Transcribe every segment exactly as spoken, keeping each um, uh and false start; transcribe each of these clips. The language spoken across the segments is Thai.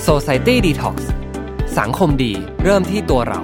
Society Detox สังคมดีเริ่มที่ตัวเรา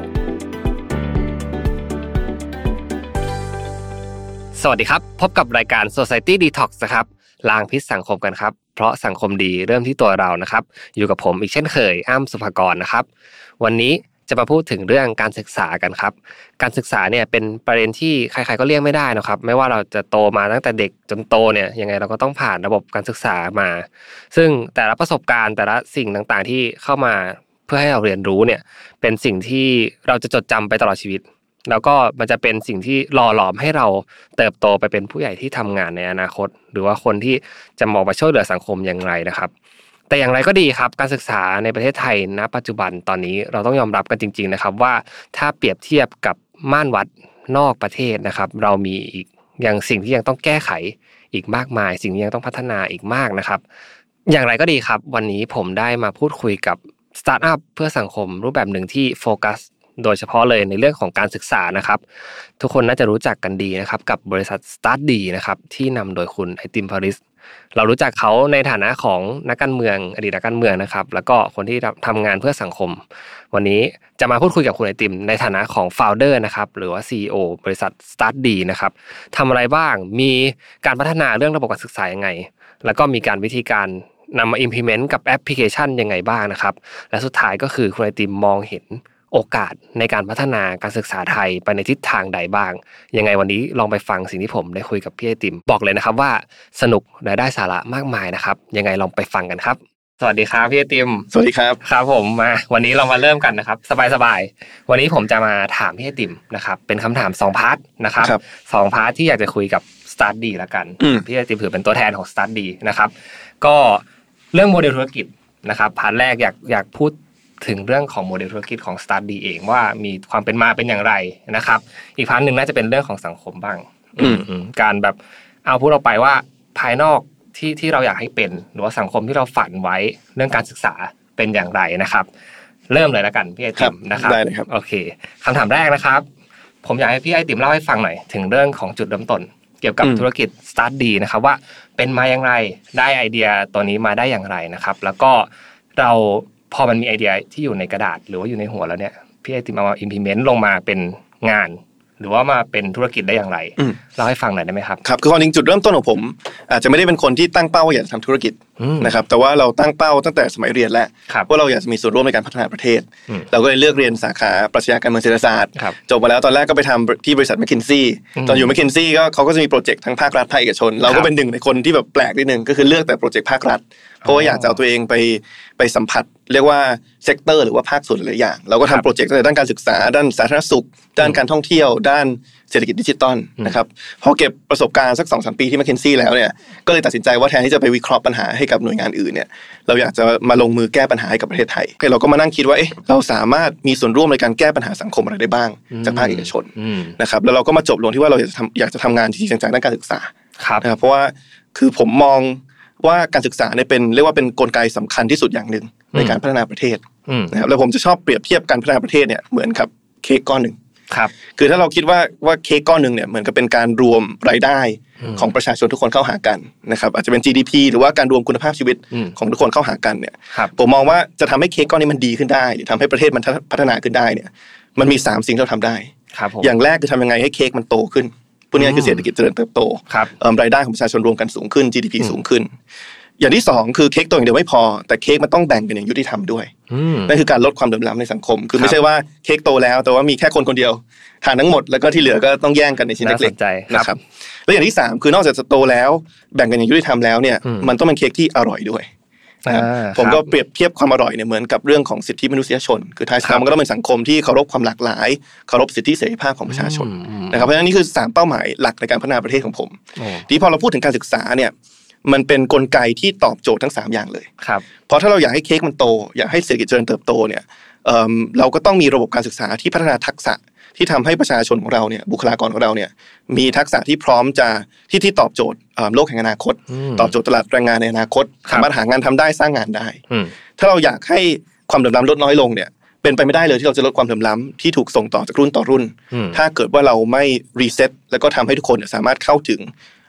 สวัสดีครับพบกับรายการ Society Detox นะครับล้างพิษสังคมกันครับเพราะสังคมดีเริ่มที่ตัวเรานะครับอยู่กับผมอีกเช่นเคยอ้ำสุภกรนะครับวันนี้จะมาพูดถึงเรื่องการศึกษากันครับการศึกษาเนี่ยเป็นประเด็นที่ใครๆก็เลี่ยงไม่ได้นะครับไม่ว่าเราจะโตมาตั้งแต่เด็กจนโตเนี่ยยังไงเราก็ต้องผ่านระบบการศึกษามาซึ่งแต่ละประสบการณ์แต่ละสิ่งต่างๆที่เข้ามาเพื่อให้เราเรียนรู้เนี่ยเป็นสิ่งที่เราจะจดจำไปตลอดชีวิตแล้วก็มันจะเป็นสิ่งที่หล่อหลอมให้เราเติบโตไปเป็นผู้ใหญ่ที่ทำงานในอนาคตหรือว่าคนที่จะมองไปช่วยเหลือสังคมอย่างไรนะครับแต่อย่างไรก็ดีครับการศึกษาในประเทศไทยณปัจจุบันตอนนี้เราต้องยอมรับกันจริงๆนะครับว่าถ้าเปรียบเทียบกับม่านวัดนอกประเทศนะครับเรามีอีกอย่างสิ่งที่ยังต้องแก้ไขอีกมากมายสิ่งที่ยังต้องพัฒนาอีกมากนะครับอย่างไรก็ดีครับวันนี้ผมได้มาพูดคุยกับสตาร์ทอัพเพื่อสังคมรูปแบบหนึ่งที่โฟกัสโดยเฉพาะเลยในเรื่องของการศึกษานะครับทุกคนน่าจะรู้จักกันดีนะครับกับบริษัท Study นะครับที่นำโดยคุณไอติมพาริสเรารู้จักเขาในฐานะของนักการเมืองอดีตนักการเมืองนะครับแล้วก็คนที่ทำงานเพื่อสังคมวันนี้จะมาพูดคุยกับคุณไอติมในฐานะของ Founder นะครับหรือว่า ซี อี โอ บริษัท Study นะครับทำอะไรบ้างมีการพัฒนาเรื่องระบบการศึกษายังไงแล้วก็มีการวิธีการนำมา implement กับแอปพลิเคชันยังไงบ้างนะครับและสุดท้ายก็คือคุณไอติมมองเห็นโอกาสในการพัฒนาการศึกษาไทยไปในทิศทางใดบ้างยังไงวันนี้ลองไปฟังสิ่งที่ผมได้คุยกับพี่ไอติมบอกเลยนะครับว่าสนุกและได้สาระมากมายนะครับยังไงลองไปฟังกันครับสวัสดีครับพี่ไอติมสวัสดีครับครับผมมาวันนี้เรามาเริ่มกันนะครับสบายๆวันนี้ผมจะมาถามพี่ไอติมนะครับเป็นคำถามสองพาร์ทนะครับสองพาร์ทที่อยากจะคุยกับ Study ละกันพี่ไอติมถือเป็นตัวแทนของ Study นะครับก็เรื่องโมเดลธุรกิจนะครับพาร์ทแรกอยากอยากพูดถึงเรื่องของโมเดลธุรกิจของ Study เองว่ามีความเป็นมาเป็นอย่างไรนะครับอีกพาร์ทนึงน่าจะเป็นเรื่องของสังคมบ้างการแบบเอาพูดออกไปว่าภายนอกที่ที่เราอยากให้เป็นหรือว่าสังคมที่เราฝันไว้เรื่องการศึกษาเป็นอย่างไรนะครับเริ่มเลยแล้วกันพี่ไอติมนะครับได้เลยครับโอเคคำถามแรกนะครับผมอยากให้พี่ไอติมเล่าให้ฟังหน่อยถึงเรื่องของจุดเริ่มต้นเกี่ยวกับธุรกิจ Study นะครับว่าเป็นมาอย่างไรได้ไอเดียตัวนี้มาได้อย่างไรนะครับแล้วก็เราพอมันมีไอเดียที่อยู่ในกระดาษหรือว่าอยู่ในหัวแล้วเนี่ยพี่ไอติมเอามา implement ลงมาเป็นงานหรือว่ามาเป็นธุรกิจได้อย่างไรเล่าให้ฟังหน่อยได้ไหมครับครับคือความจริงจุดเริ่มต้นของผมอาจจะไม่ได้เป็นคนที่ตั้งเป้าว่าอยากจะทำธุรกิจนะครับแต่ว่าเราตั้งเป้าตั้งแต่สมัยเรียนแล้วว่าเราอยากจะมีส่วนร่วมในการพัฒนาประเทศเราก็เลยเลือกเรียนสาขาปรัชญาการเมืองเศรษฐศาสตร์จบมาแล้วตอนแรกก็ไปทำที่บริษัทแมคคินซี่ตอนอยู่แมคคินซี่ก็เขาก็จะมีโปรเจกต์ทั้งภาครัฐภาคเอกชนเราก็เป็นหนึ่งในคนที่แบบแปลกนิดนึงก็คือเลือกแต่โปรเจกต์ภาครัฐเพราะว่าอยากจะเอาตัวเองไปไปสัมผัสเรียกว่าเซกเตอร์หรือว่าภาคส่วนหลายอย่างเราก็ทำโปรเจกต์ในด้านการศึกษาด้านสาธารณสุขด้านการท่องเที่ยวด้านเศรษฐกิจดิจิตอลนะครับพอเก็บประสบการณ์สัก สองถึงสาม ปีที่แมคคินซี่แล้วเนี่ยก็เลยตัดสินใจว่าแทนที่จะไปวิเคราะห์ปัญหาให้กับหน่วยงานอื่นเนี่ยเราอยากจะมาลงมือแก้ปัญหาให้กับประเทศไทยเราก็มานั่งคิดว่าเอ๊ะเราสามารถมีส่วนร่วมในการแก้ปัญหาสังคมอะไรได้บ้างจากภาคเอกชนนะครับแล้วเราก็มาจบลงที่ว่าเราอยากจะทำอยากจะทำงานที่จริงจังด้านการศึกษานะครับเพราะว่าคือผมมองว่าการศึกษาเนี่ยเป็นเรียกว่าเป็นกลไกสำคัญที่สุดอย่างหนึ่งในการพัฒนาประเทศนะครับแล้วผมจะชอบเปรียบเทียบการพัฒนาประเทศเนี่ยเหมือนกับเค้กก้อนหนึ่งครับคือถ้าเราคิดว่าว่าเค้กก้อนหนึ่งเนี่ยเหมือนกับเป็นการรวมรายได้ของประชาชนทุกคนเข้าหากันนะครับอาจจะเป็น จี ดี พี หรือว่าการรวมคุณภาพชีวิตของทุกคนเข้าหากันเนี่ยผมมองว่าจะทำให้เค้กก้อนนี้มันดีขึ้นได้หรือทำให้ประเทศมันพัฒนาขึ้นได้เนี่ยมันมีสามสิ่งที่เราทำได้อย่างแรกคือทำยังไงให้เค้กมันโตขึ้นพวกนี้คือเศรษฐกิจเจริญเติบโตรายได้ของประชาชนรวมกันสูงขึ้น จี ดี พี สูงขึ้นอย่างที่สองคือเค้กตัวอย่างเดียวไม่พอแต่เค้กมันต้องแบ่งกันอย่างยุติธรรมด้วยนั่นคือการลดความเหลื่อมล้ำในสังคมคือไม่ใช่ว่าเค้กโตแล้วแต่ว่ามีแค่คนคนเดียวทานทั้งหมดแล้วก็ที่เหลือก็ต้องแย่งกันในชิ้นเล็กๆนะครับแล้วอย่างที่สามคือนอกจากจะโตแล้วแบ่งกันอย่างยุติธรรมแล้วเนี่ยมันต้องเป็นเค้กที่อร่อยด้วยนะครับผมก็เปรียบเทียบความอร่อยเนี่ยเหมือนกับเรื่องของสิทธิมนุษยชนคือท้ายสุดมันก็ต้องเป็นสังคมที่เคารพความหลากหลายเคารพสิทธิเสรีภาพของประชาชนนะครับเพราะฉะนั้นนี่คือสามเป้าหมายหลักในการพัฒนาประเทศของผมทีพอเราพูดถึงการศึกษาเนี่ยมันเป็นกลไกที่ตอบโจทย์ทั้งสามอย่างเลยครับเพราะถ้าเราอยากให้เค้กมันโตอยากให้เศรษฐกิจเจริญเติบโตเนี่ย เอ่อ เราก็ต้องมีระบบการศึกษาที่พัฒนาทักษะที่ทำให้ประชาชนของเราเนี่ยบุคลากรของเราเนี่ยมีทักษะที่พร้อมจะที่ที่ตอบโจทย์โลกแห่งอนาคตตอบโจทย์ตลาดแรงงานในอนาคตสามารถหางานทำได้สร้างงานได้ถ้าเราอยากให้ความเหลื่อมล้ำลดน้อยลงเนี่ยเป็นไปไม่ได้เลยที่เราจะลดความเหลื่อมล้ำที่ถูกส่งต่อจากรุ่นต่อรุ่นถ้าเกิดว่าเราไม่รีเซ็ตแล้วก็ทำให้ทุกคนสามารถเข้าถึง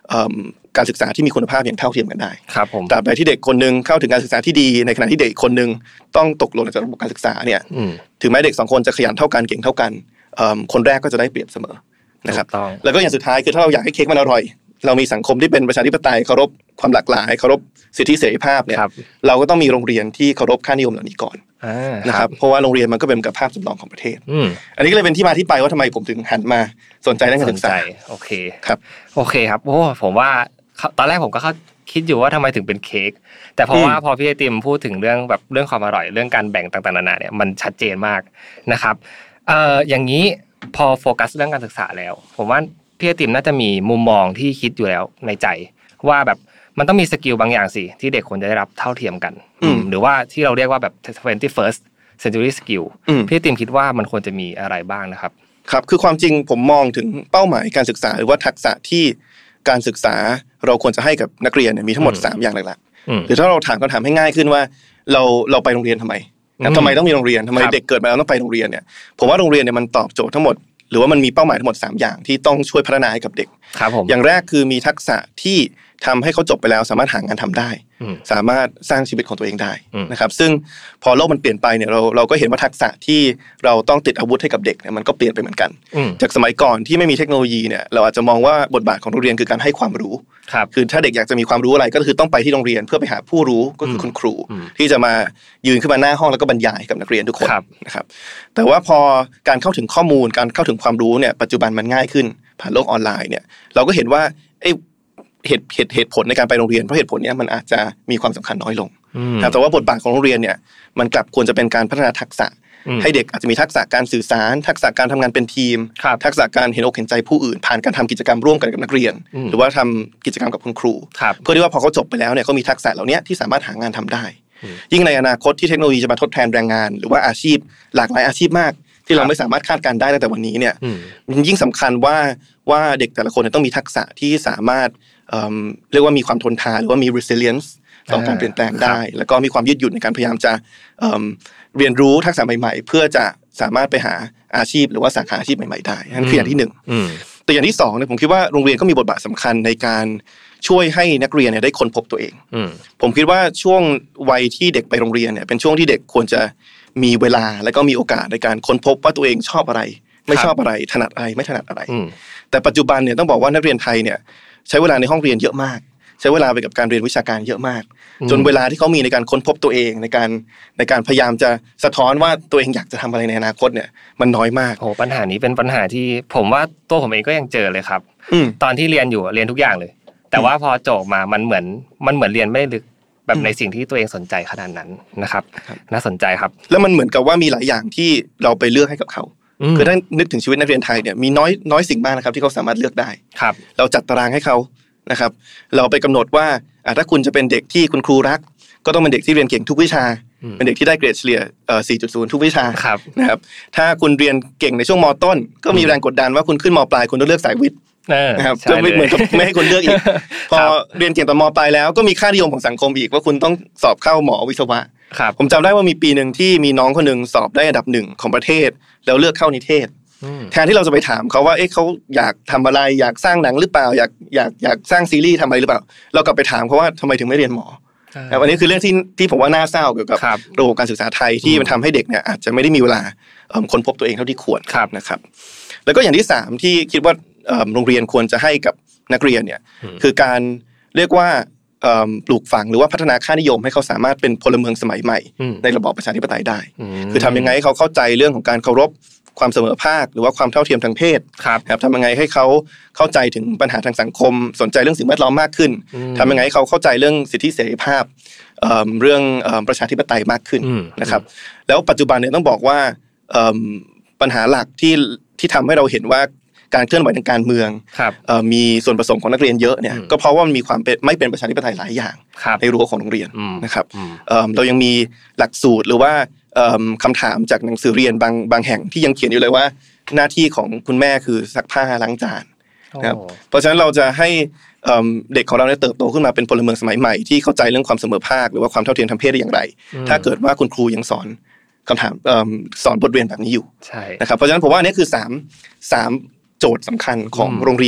การศึกษาที่มีคุณภาพอย่างเท่าเทียมกันได้ครับผมตราบใดที่เด็กคนนึงเข้าถึงการศึกษาที่ดีในขณะที่เด็กคนนึงต้องตกหล่นจากระบบการศึกษาเนี่ยถึงแม้เด็กสองคนจะขยันเท่ากันเก่งเท่ากันคนแรกก็จะได้เปรียบเสมอนะครับแล้วก็อย่างสุดท้ายคือถ้าเราอยากให้เค้กมันอร่อยเรามีสังคมที่เป็นประชาธิปไตยเคารพความหลากหลายเคารพสิทธิเสรีภาพเนี่ยเราก็ต้องมีโรงเรียนที่เคารพค่านิยมเหล่านี้ก่อนนะครับเพราะว่าโรงเรียนมันก็เป็นกับภาพจำลองของประเทศอันนี้ก็เลยเป็นที่มาที่ไปว่าทำไมผมถึงหันมาสนใจเรื่องการศึกษาโอเคครับโอเคครับโอ้ผมว่าตอนแรกผมก็คิดอยู่ว่าทำไมถึงเป็นเค้กแต่เพราะว่าพอพี่ไอติมพูดถึงเรื่องแบบเรื่องความอร่อยเรื่องการแบ่งต่างๆนานาเนี่ยมันชัดเจนมากนะครับเอ่ออย่างนี้พอโฟกัสเรื่องการศึกษาแล้วผมว่าพี่ไอติมน่าจะมีมุมมองที่คิดอยู่แล้วในใจว่าแบบมันต้องมีสกิลบางอย่างสิที่เด็กควรจะได้รับเท่าเทียมกันหรือว่าที่เราเรียกว่าแบบ twenty-first century skill พี่ไอติมคิดว่ามันควรจะมีอะไรบ้างนะครับครับคือความจริงผมมองถึงเป้าหมายการศึกษาหรือว่าทักษะที่การศึกษาเราควรจะให้กับนักเรียนเนี่ยมีทั้งหมดสามอย่างหลักๆหรือถ้าเราถามคำถามให้ง่ายขึ้นว่าเราเราไปโรงเรียนทำไมทำไมต้องมีโรงเรียนทำไมเด็กเกิดมาแล้วต้องไปโรงเรียนเนี่ยผมว่าโรงเรียนเนี่ยมันตอบโจทย์ทั้งหมดหรือว่ามันมีเป้าหมายทั้งหมดสามอย่างที่ต้องช่วยพัฒนาให้กับเด็กอย่างแรกคือมีทักษะที่ทำให้เขาจบไปแล้วสามารถหางานทำได้สามารถสร้างชีวิตของตัวเองได้นะครับซึ่งพอโลกมันเปลี่ยนไปเนี่ยเราเราก็เห็นว่าทักษะที่เราต้องติดอาวุธให้กับเด็กเนี่ยมันก็เปลี่ยนไปเหมือนกันจากสมัยก่อนที่ไม่มีเทคโนโลยีเนี่ยเราอาจจะมองว่าบทบาทของโรงเรียนคือการให้ความรู้คือถ้าเด็กอยากจะมีความรู้อะไรก็คือต้องไปที่โรงเรียนเพื่อไปหาผู้รู้ก็คือคุณครูที่จะมายืนขึ้นมาหน้าห้องแล้วก็บรรยายกับนักเรียนทุกคนนะครับแต่ว่าพอการเข้าถึงข้อมูลการเข้าถึงความรู้เนี่ยปัจจุบันมันง่ายขึ้นผ่านโลกออนไลน์เนี่ยเราก็เห็นว่าไอ้เหตุเหตุเหตุผลในการไปโรงเรียนเพราะเหตุผลนี้มันอาจจะมีความสำคัญน้อยลงแต่ว่าบทบาทของโรงเรียนเนี่ยมันกลับควรจะเป็นการพัฒนาทักษะให้เด็กอาจจะมีทักษะการสื่อสารทักษะการทำงานเป็นทีมทักษะการเห็นอกเห็นใจผู้อื่นผ่านการทำกิจกรรมร่วมกันกับนักเรียนหรือว่าทำกิจกรรมกับคุณครูเพื่อที่ว่าพอเขาจบไปแล้วเนี่ยเขามีทักษะเหล่านี้ที่สามารถหางานทำได้ยิ่งในอนาคตที่เทคโนโลยีจะมาทดแทนแรงงานหรือว่าอาชีพหลากหลายอาชีพมากที่เราไม่สามารถคาดการณ์ได้ตั้งแต่วันนี้เนี่ยมันยิ่งสำคัญว่าว่าเด็กแต่ละคนต้องมีทักษะที่สามารถเรียกว่ามีความทนทานหรือว่ามี resilience ต่อการเปลี่ยนแปลงได้แล้วก็มีความยืดหยุ่นในการพยายามจะเรียนรู้ทักษะใหม่ๆเพื่อจะสามารถไปหาอาชีพหรือว่าสาขาอาชีพใหม่ๆได้นั่นคืออย่างที่หนึ่งแต่อย่างที่สองเนี่ยผมคิดว่าโรงเรียนก็มีบทบาทสำคัญในการช่วยให้นักเรียนเนี่ยได้ค้นพบตัวเองผมคิดว่าช่วงวัยที่เด็กไปโรงเรียนเนี่ยเป็นช่วงที่เด็กควรจะมีเวลาและก็มีโอกาสในการค้นพบว่าตัวเองชอบอะไรไม่ชอบอะไรถนัดอะไรไม่ถนัดอะไรแต่ปัจจุบันเนี่ยต้องบอกว่านักเรียนไทยเนี่ยใช้เวลาในห้องเรียนเยอะมากใช้เวลาไปกับการเรียนวิชาการเยอะมากจนเวลาที่เขามีในการค้นพบตัวเองในการในการพยายามจะสะท้อนว่าตัวเองอยากจะทำอะไรในอนาคตเนี่ยมันน้อยมากโอ้ปัญหานี้เป็นปัญหาที่ผมว่าตัวผมเองก็ยังเจอเลยครับตอนที่เรียนอยู่เรียนทุกอย่างเลยแต่ว่าพอจบมามันเหมือนมันเหมือนเรียนไม่ลึกแบบในสิ่งที่ตัวเองสนใจขนาดนั้นนะครับน่าสนใจครับแล้วมันเหมือนกับว่ามีหลายอย่างที่เราไปเลือกให้กับเขาคือถ้านึกถึงชีวิตนักเรียนไทยเนี่ยมีน้อยน้อยสิ่งมากนะครับที่เขาสามารถเลือกได้เราจัดตารางให้เขานะครับเราไปกำหนดว่าถ้าคุณจะเป็นเด็กที่คุณครูรักก็ต้องเป็นเด็กที่เรียนเก่งทุกวิชาเป็นเด็กที่ได้เกรดเฉลี่ย สี่จุดศูนย์ ทุกวิชานะครับถ้าคุณเรียนเก่งในช่วงม.ต้นก็มีแรงกดดันว่าคุณขึ้นม.ปลายคุณต้องเลือกสายวิทย์นะครับจะไม่เหมือนกับไม่ให้คนเลือกอีกพอเรียนเก่งตอนม.ปลายแล้วก็มีค่านิยมของสังคมอีกว่าคุณต้องสอบเข้าหมอวิศวะผมจำได้ว่ามีปีนึงที่มีน้องคนนึงสอบได้อันดับหนึ่งของประเทศแล้วเลือกเข้านิเทศแทนที่เราจะไปถามเขาว่าเอ๊ะเขาอยากทำอะไรอยากสร้างหนังหรือเปล่าอยากอยากอยากสร้างซีรีส์ทำอะไรหรือเปล่าเรากลับไปถามเขาว่าทำไมถึงไม่เรียนหมออันนี้คือเรื่องที่ที่ผมว่าน่าเศร้าเกี่ยวกับระบบการศึกษาไทยที่มันทำให้เด็กเนี่ยอาจจะไม่ได้มีเวลาค้นพบตัวเองเท่าที่ควรนะครับแล้วก็อย่างที่สามที่คิดว่าโรงเรียนควรจะให้กับนักเรียนเนี่ยคือการเรียกว่าปลูกฝังหรือว่าพัฒนาค่านิยมให้เขาสามารถเป็นพลเมืองสมัยใหม่ในระบอบประชาธิปไตยได้คือทำยังไงให้เขาเข้าใจเรื่องของการเคารพความเสมอภาคหรือว่าความเท่าเทียมทางเพศครับทำยังไงให้เขาเข้าใจถึงปัญหาทางสังคมสนใจเรื่องสิ่งแวดล้อมมากขึ้นทำยังไงให้เขาเข้าใจเรื่องสิทธิเสรีภาพเรื่องประชาธิปไตยมากขึ้นนะครับแล้วปัจจุบันเนี่ยต้องบอกว่าปัญหาหลักที่ที่ทำให้เราเห็นว่าการเคลื่อนไหวทางการเมืองมีส่วนผสมของนักเรียนเยอะเนี่ยก็เพราะว่ามันมีความไม่เป็นประชาธิปไตยหลายอย่างในรั้วของโรงเรียนนะครับเรายังมีหลักสูตรหรือว่าคำถามจากหนังสือเรียนบางบางแห่งที่ยังเขียนอยู่เลยว่าหน้าที่ของคุณแม่คือซักผ้าล้างจานนะครับเพราะฉะนั้นเราจะให้เด็กของเราเนี่ยเติบโตขึ้นมาเป็นพลเมืองสมัยใหม่ที่เข้าใจเรื่องความเสมอภาคหรือว่าความเท่าเทียมทางเพศได้อย่างไรถ้าเกิดว่าคุณครูยังสอนคำถามสอนบทเรียนแบบนี้อยู่นะครับเพราะฉะนั้นผมว่านี่คือสามสามโจทย์สำคัญของโรงเรียน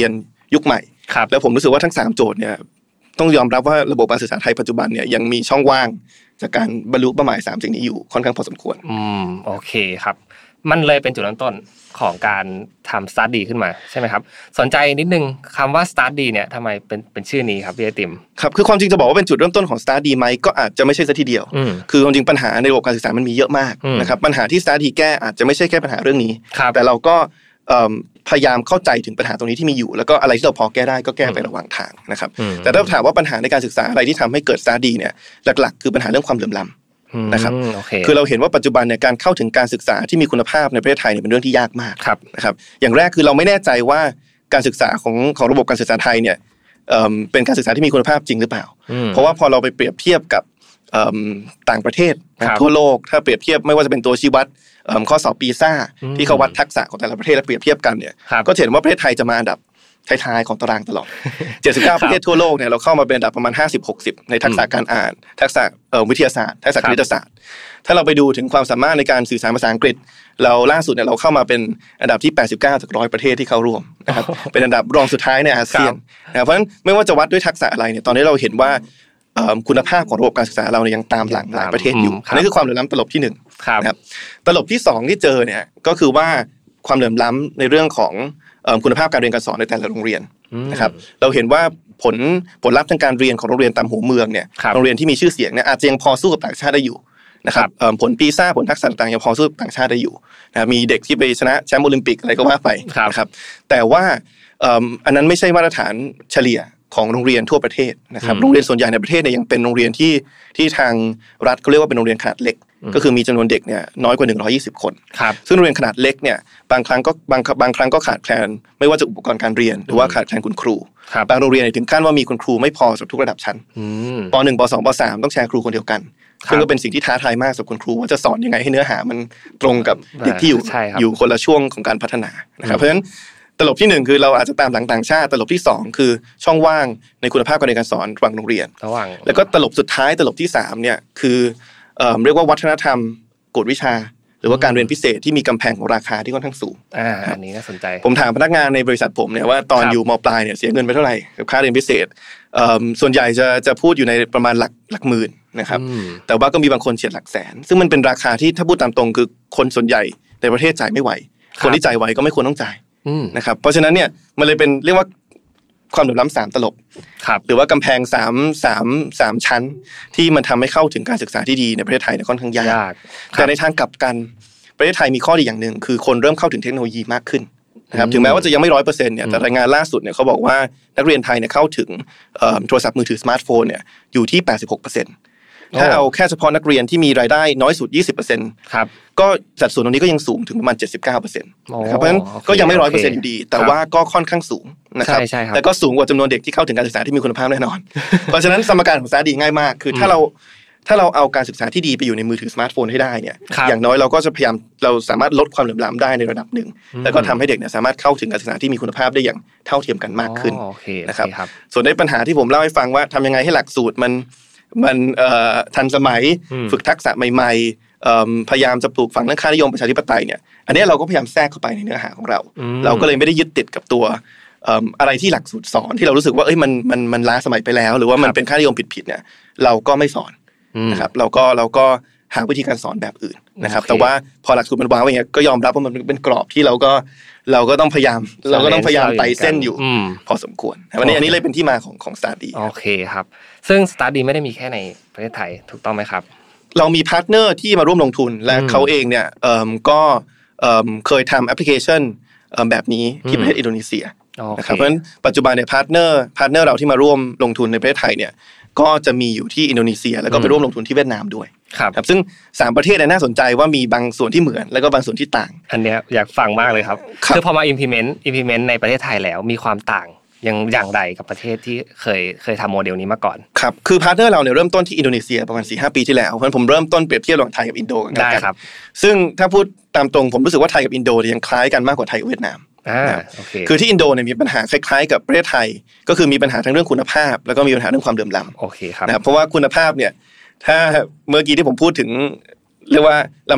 ยุคใหม่แล้วผมรู้สึกว่าทั้งสามโจทย์เนี่ยต้องยอมรับว่าระบบการศึกษาไทยปัจจุบันเนี่ยยังมีช่องว่างจากการบรรลุเป้าหมายสามสิ่งนี้อยู่ค่อนข้างพอสมควรอืมโอเคครับมันเลยเป็นจุดเริ่มต้นของการทำ Study ขึ้นมาใช่ไหมครับสนใจนิดนึงคำว่า Study เนี่ยทำไมเป็นเป็นชื่อนี้ครับพี่ไอติมครับคือความจริงจะบอกว่าเป็นจุดเริ่มต้นของ Study ไหมก็อาจจะไม่ใช่ซะทีเดียวคือความจริงปัญหาในระบบการศึกษามันมีเยอะมากนะครับปัญหาที่ Study แก้อาจจะไม่ใช่แค่ปัญหาเรื่องนี้แต่เราก็พยายามเข้าใจถึงปัญหาตรงนี้ที่มีอยู่แล้วก็อะไรที่เราพอแก้ได้ก็แก้ไประหว่างทางนะครับแต่ถ้าถามว่าปัญหาในการศึกษาอะไรที่ทำให้เกิด Study เนี่ยหลักๆคือปัญหาเรื่องความเหลื่อมล้ำนะครับคือเราเห็นว่าปัจจุบันเนี่ยการเข้าถึงการศึกษาที่มีคุณภาพในประเทศไทยเนี่ยเป็นเรื่องที่ยากมากนะครับอย่างแรกคือเราไม่แน่ใจว่าการศึกษาของของระบบการศึกษาไทยเนี่ยเอ่อเป็นการศึกษาที่มีคุณภาพจริงหรือเปล่าเพราะว่าพอเราไปเปรียบเทียบกับเอ่อต่างประเทศทั่วโลกถ้าเปรียบเทียบไม่ว่าจะเป็นตัวชี้วัดเอ่อข้อสอบปีซ่าที่เขาวัดทักษะของแต่ละประเทศแล้วเปรียบเทียบกันเนี่ยก็เห็นว่าประเทศไทยจะมาอันดับท้ายๆของตารางตลอดเจ็ดสิบเก้าประเทศทั่วโลกเนี่ยเราเข้ามาเป็นอันดับประมาณห้าสิบ หกสิบในทักษะการอ่านทักษะเอ่อวิทยาศาสตร์ทักษะคณิตศาสตร์ถ้าเราไปดูถึงความสามารถในการสื่อสารภาษาอังกฤษเราล่าสุดเนี่ยเราเข้ามาเป็นอันดับที่แปดสิบเก้าจากหนึ่งร้อยประเทศที่เข้าร่วมนะครับเป็นอันดับรองสุดท้ายในอาเซียนนะเพราะฉะนั้นไม่ว่าจะวัดด้วยทักษะอะไรเนี่ยตอนนี้เราเห็นว่าคุณภาพของระบบการศึกษาเราเนี่ยยังตามหลังหลายประเทศอยู่อันนี้คือความเหลื่อมล้ำตลบที่หนึ่งนะครับตลบที่สองที่เจอเนี่ยก็คือว่าความเหลื่อมล้ำในเรื่องของคุณภาพการเรียนการสอนในแต่ละโรงเรียนนะครับเราเห็นว่าผลผลลัพธ์ทางการเรียนของโรงเรียนตามหัวเมืองเนี่ยโรงเรียนที่มีชื่อเสียงเนี่ยอาจจะยังพอสู้กับต่างชาติได้อยู่นะครับผลปีซ่าผลทักษะต่างๆยังพอสู้กับต่างชาติได้อยู่นะมีเด็กที่ไปชนะแชมป์โอลิมปิกอะไรก็ว่าไปนะครับแต่ว่าอันนั้นไม่ใช่มาตรฐานเฉลี่ยของโรงเรียนทั่วประเทศนะครับโรงเรียนส่วนใหญ่ในประเทศเนี่ยยังเป็นโรงเรียนที่ที่ทางรัฐเขาเรียกว่าเป็นโรงเรียนขนาดเล็กก็คือมีจำนวนเด็กเนี่ยน้อยกว่าหนึ่งร้อยยี่สิบคนซึ่งโรงเรียนขนาดเล็กเนี่ยบางครั้งก็บางบางครั้งก็ขาดแคลนไม่ว่าจะอุปกรณ์การเรียนหรือว่าขาดแคลนคุณครูบางโรงเรียนถึงขั้นว่ามีคุณครูไม่พอสำหรับทุกระดับชั้นป.หนึ่ง ป.สอง ป.สามต้องแชร์ครูคนเดียวกันซึ่งก็เป็นสิ่งที่ท้าทายมากสำหรับคุณครูว่าจะสอนยังไงให้เนื้อหามันตรงกับเด็กที่อยู่อยู่คนละช่วงของการพัฒนานะครับเพราะฉะนั้นตลบที่หนึ่งคือเราอาจจะตามหลังต่างชาติตลบที่สองคือช่องว่างในคุณภาพการเรียนการสอนระหว่างโรงเรียนแล้วก็ตลบสุดท้ายตลบที่สามเนี่ยคือเอ่อเรียกว่าวัฒนธรรมกฎวิชาหรือว่าการเรียนพิเศษที่มีกำแพงของราคาที่ค่อนข้างสูงอ่าอันนี้น่าสนใจผมถามพนักงานในบริษัทผมเนี่ยว่าตอนอยู่ม.ปลายเนี่ยเสียเงินไปเท่าไหร่กับค่าเรียนพิเศษเอ่อส่วนใหญ่จะจะพูดอยู่ในประมาณหลักหลักหมื่นนะครับแต่ว่าก็มีบางคนเฉียดหลักแสนซึ่งมันเป็นราคาที่ถ้าพูดตามตรงคือคนส่วนใหญ่ในประเทศจ่ายไม่ไหวคนที่จ่ายไหวก็ไม่ควรต้องจ่ายนะครับเพราะฉะนั้นเนี่ยมันเลยเป็นเรียกว่าความเหลื่อมล้ำสามตลบหรือว่ากำแพงสามสามสามชั้นที่มันทำให้เข้าถึงการศึกษาที่ดีในประเทศไทยเนี่ยค่อนข้างยากแต่ในทางกลับกันประเทศไทยมีข้อดีอย่างหนึ่งคือคนเริ่มเข้าถึงเทคโนโลยีมากขึ้นนะครับถึงแม้ว่าจะยังไม่ร้อยเปอร์เซ็นต์เนี่ยแต่รายงานล่าสุดเนี่ยเขาบอกว่านักเรียนไทยเนี่ยเข้าถึงโทรศัพท์มือถือสมาร์ทโฟนเนี่ยอยู่ที่ แปดสิบหกเปอร์เซ็นต์ถ้าเอาแค่เฉพาะนักเรียนที่มีรายได้น้อยสุด ยี่สิบเปอร์เซ็นต์ ครับก็สัดส่วนตรงนี้ก็ยังสูงถึงประมาณ เจ็ดสิบเก้าเปอร์เซ็นต์ นะครับเพราะฉะนั้นก็ยังไม่ ร้อยเปอร์เซ็นต์ อยู่ดีแต่ว่าก็ค่อนข้างสูงนะครับแต่ก็สูงกว่าจำนวนเด็กที่เข้าถึงการศึกษาที่มีคุณภาพแน่นอนเพราะฉะนั้นสมการของ Study ง่ายมากคือถ้าเราถ้าเราเอาการศึกษาที่ดีไปอยู่ในมือถือสมาร์ทโฟนให้ได้เนี่ยอย่างน้อยเราก็จะพยายามเราสามารถลดความเหลื่อมล้ำได้ในระดับหนึ่งแล้วก็ทำให้เด็กเนี่ยสามารถเข้าถึงการศึกษาที่มีคุณภาพได้อย่างเท่าเทียมกันมากขึ้นนะครับส่วนในปัญหาที่ผมเล่าให้ฟังว่าทำยังไงให้หลักสูตรมันมันทันสมัยฝึกทักษะใหม่ๆพยายามจะปลูกฝังเรื่องค่านิยมประชาธิปไตยเนี่ยอันนี้เราก็พยายามแทรกเข้าไปในเนื้อหาของเราเราก็เลยไม่ได้ยึดติดกับตัวอะไรที่หลักสูตรสอนที่เรารู้สึกว่าเอ้ยมันมันมันล้าสมัยไปแล้วหรือว่ามันเป็นค่านิยมผิดๆเนี่ยเราก็ไม่สอนนะครับเราก็เราก็หาวิธีการสอนแบบอื่นนะครับแต่ว่าพอหลักสูตรมันวางไว้อย่างเงี้ยก็ยอมรับว่ามันเป็นกรอบที่เราก็เราก็ต้องพยายามเราก็ต้องพยายามไต่เส้นอยู่พอสมควรวันนี้อันนี้เลยเป็นที่มาของของ Study โอเคครับซึ่ง Study ไม่ได้มีแค่ในประเทศไทยถูกต้องไหมครับเรามีพาร์ทเนอร์ที่มาร่วมลงทุนและเขาเองเนี่ยก็เคยทำแอปพลิเคชันแบบนี้ที่ประเทศอินโดนีเซียนะครับเพราะฉะนั้นปัจจุบันเนี่ยพาร์ทเนอร์พาร์ทเนอร์เราที่มาร่วมลงทุนในประเทศไทยเนี่ยก็จะมีอยู่ที่อินโดนีเซียแล้วก็ไปร่วมลงทุนที่เวียดนามด้วยครับซึ่งสามประเทศน่าสนใจว่ามีบางส่วนที่เหมือนแล้วก็บางส่วนที่ต่างอันนี้อยากฟังมากเลยครับคือพอมา implement implement ในประเทศไทยแล้วมีความต่างอย่างอย่างไรกับประเทศที่เคยเคยทำโมเดลนี้มาก่อนครับคือพาร์ทเนอร์เราเนี่ยเริ่มต้นที่อินโดนีเซียประมาณ สี่ห้า ปีที่แล้วเพราะฉะนั้นผมเริ่มต้นเปรียบเทียบระหว่างไทยกับอินโดกันได้ครับซึ่งถ้าพูดตามตรงผมรู้สึกว่าไทยกับอินโดยังคล้ายกันมากกว่าไทยกับเวียดนามคือที่อินโดเนี่ยมีปัญหาคล้ายๆกับประเทศไทยก็คือมีปัญหาทั้งเรื่องคุณภาพแล้วก็มีปัญหาเรื่องความเหลื่อมล้ำโอเคครับนะเพราะว่าคุณภาพเนี่ยถ้าเมื่อกี้ที่ผมพูดถึงเรียกว่าลำดับ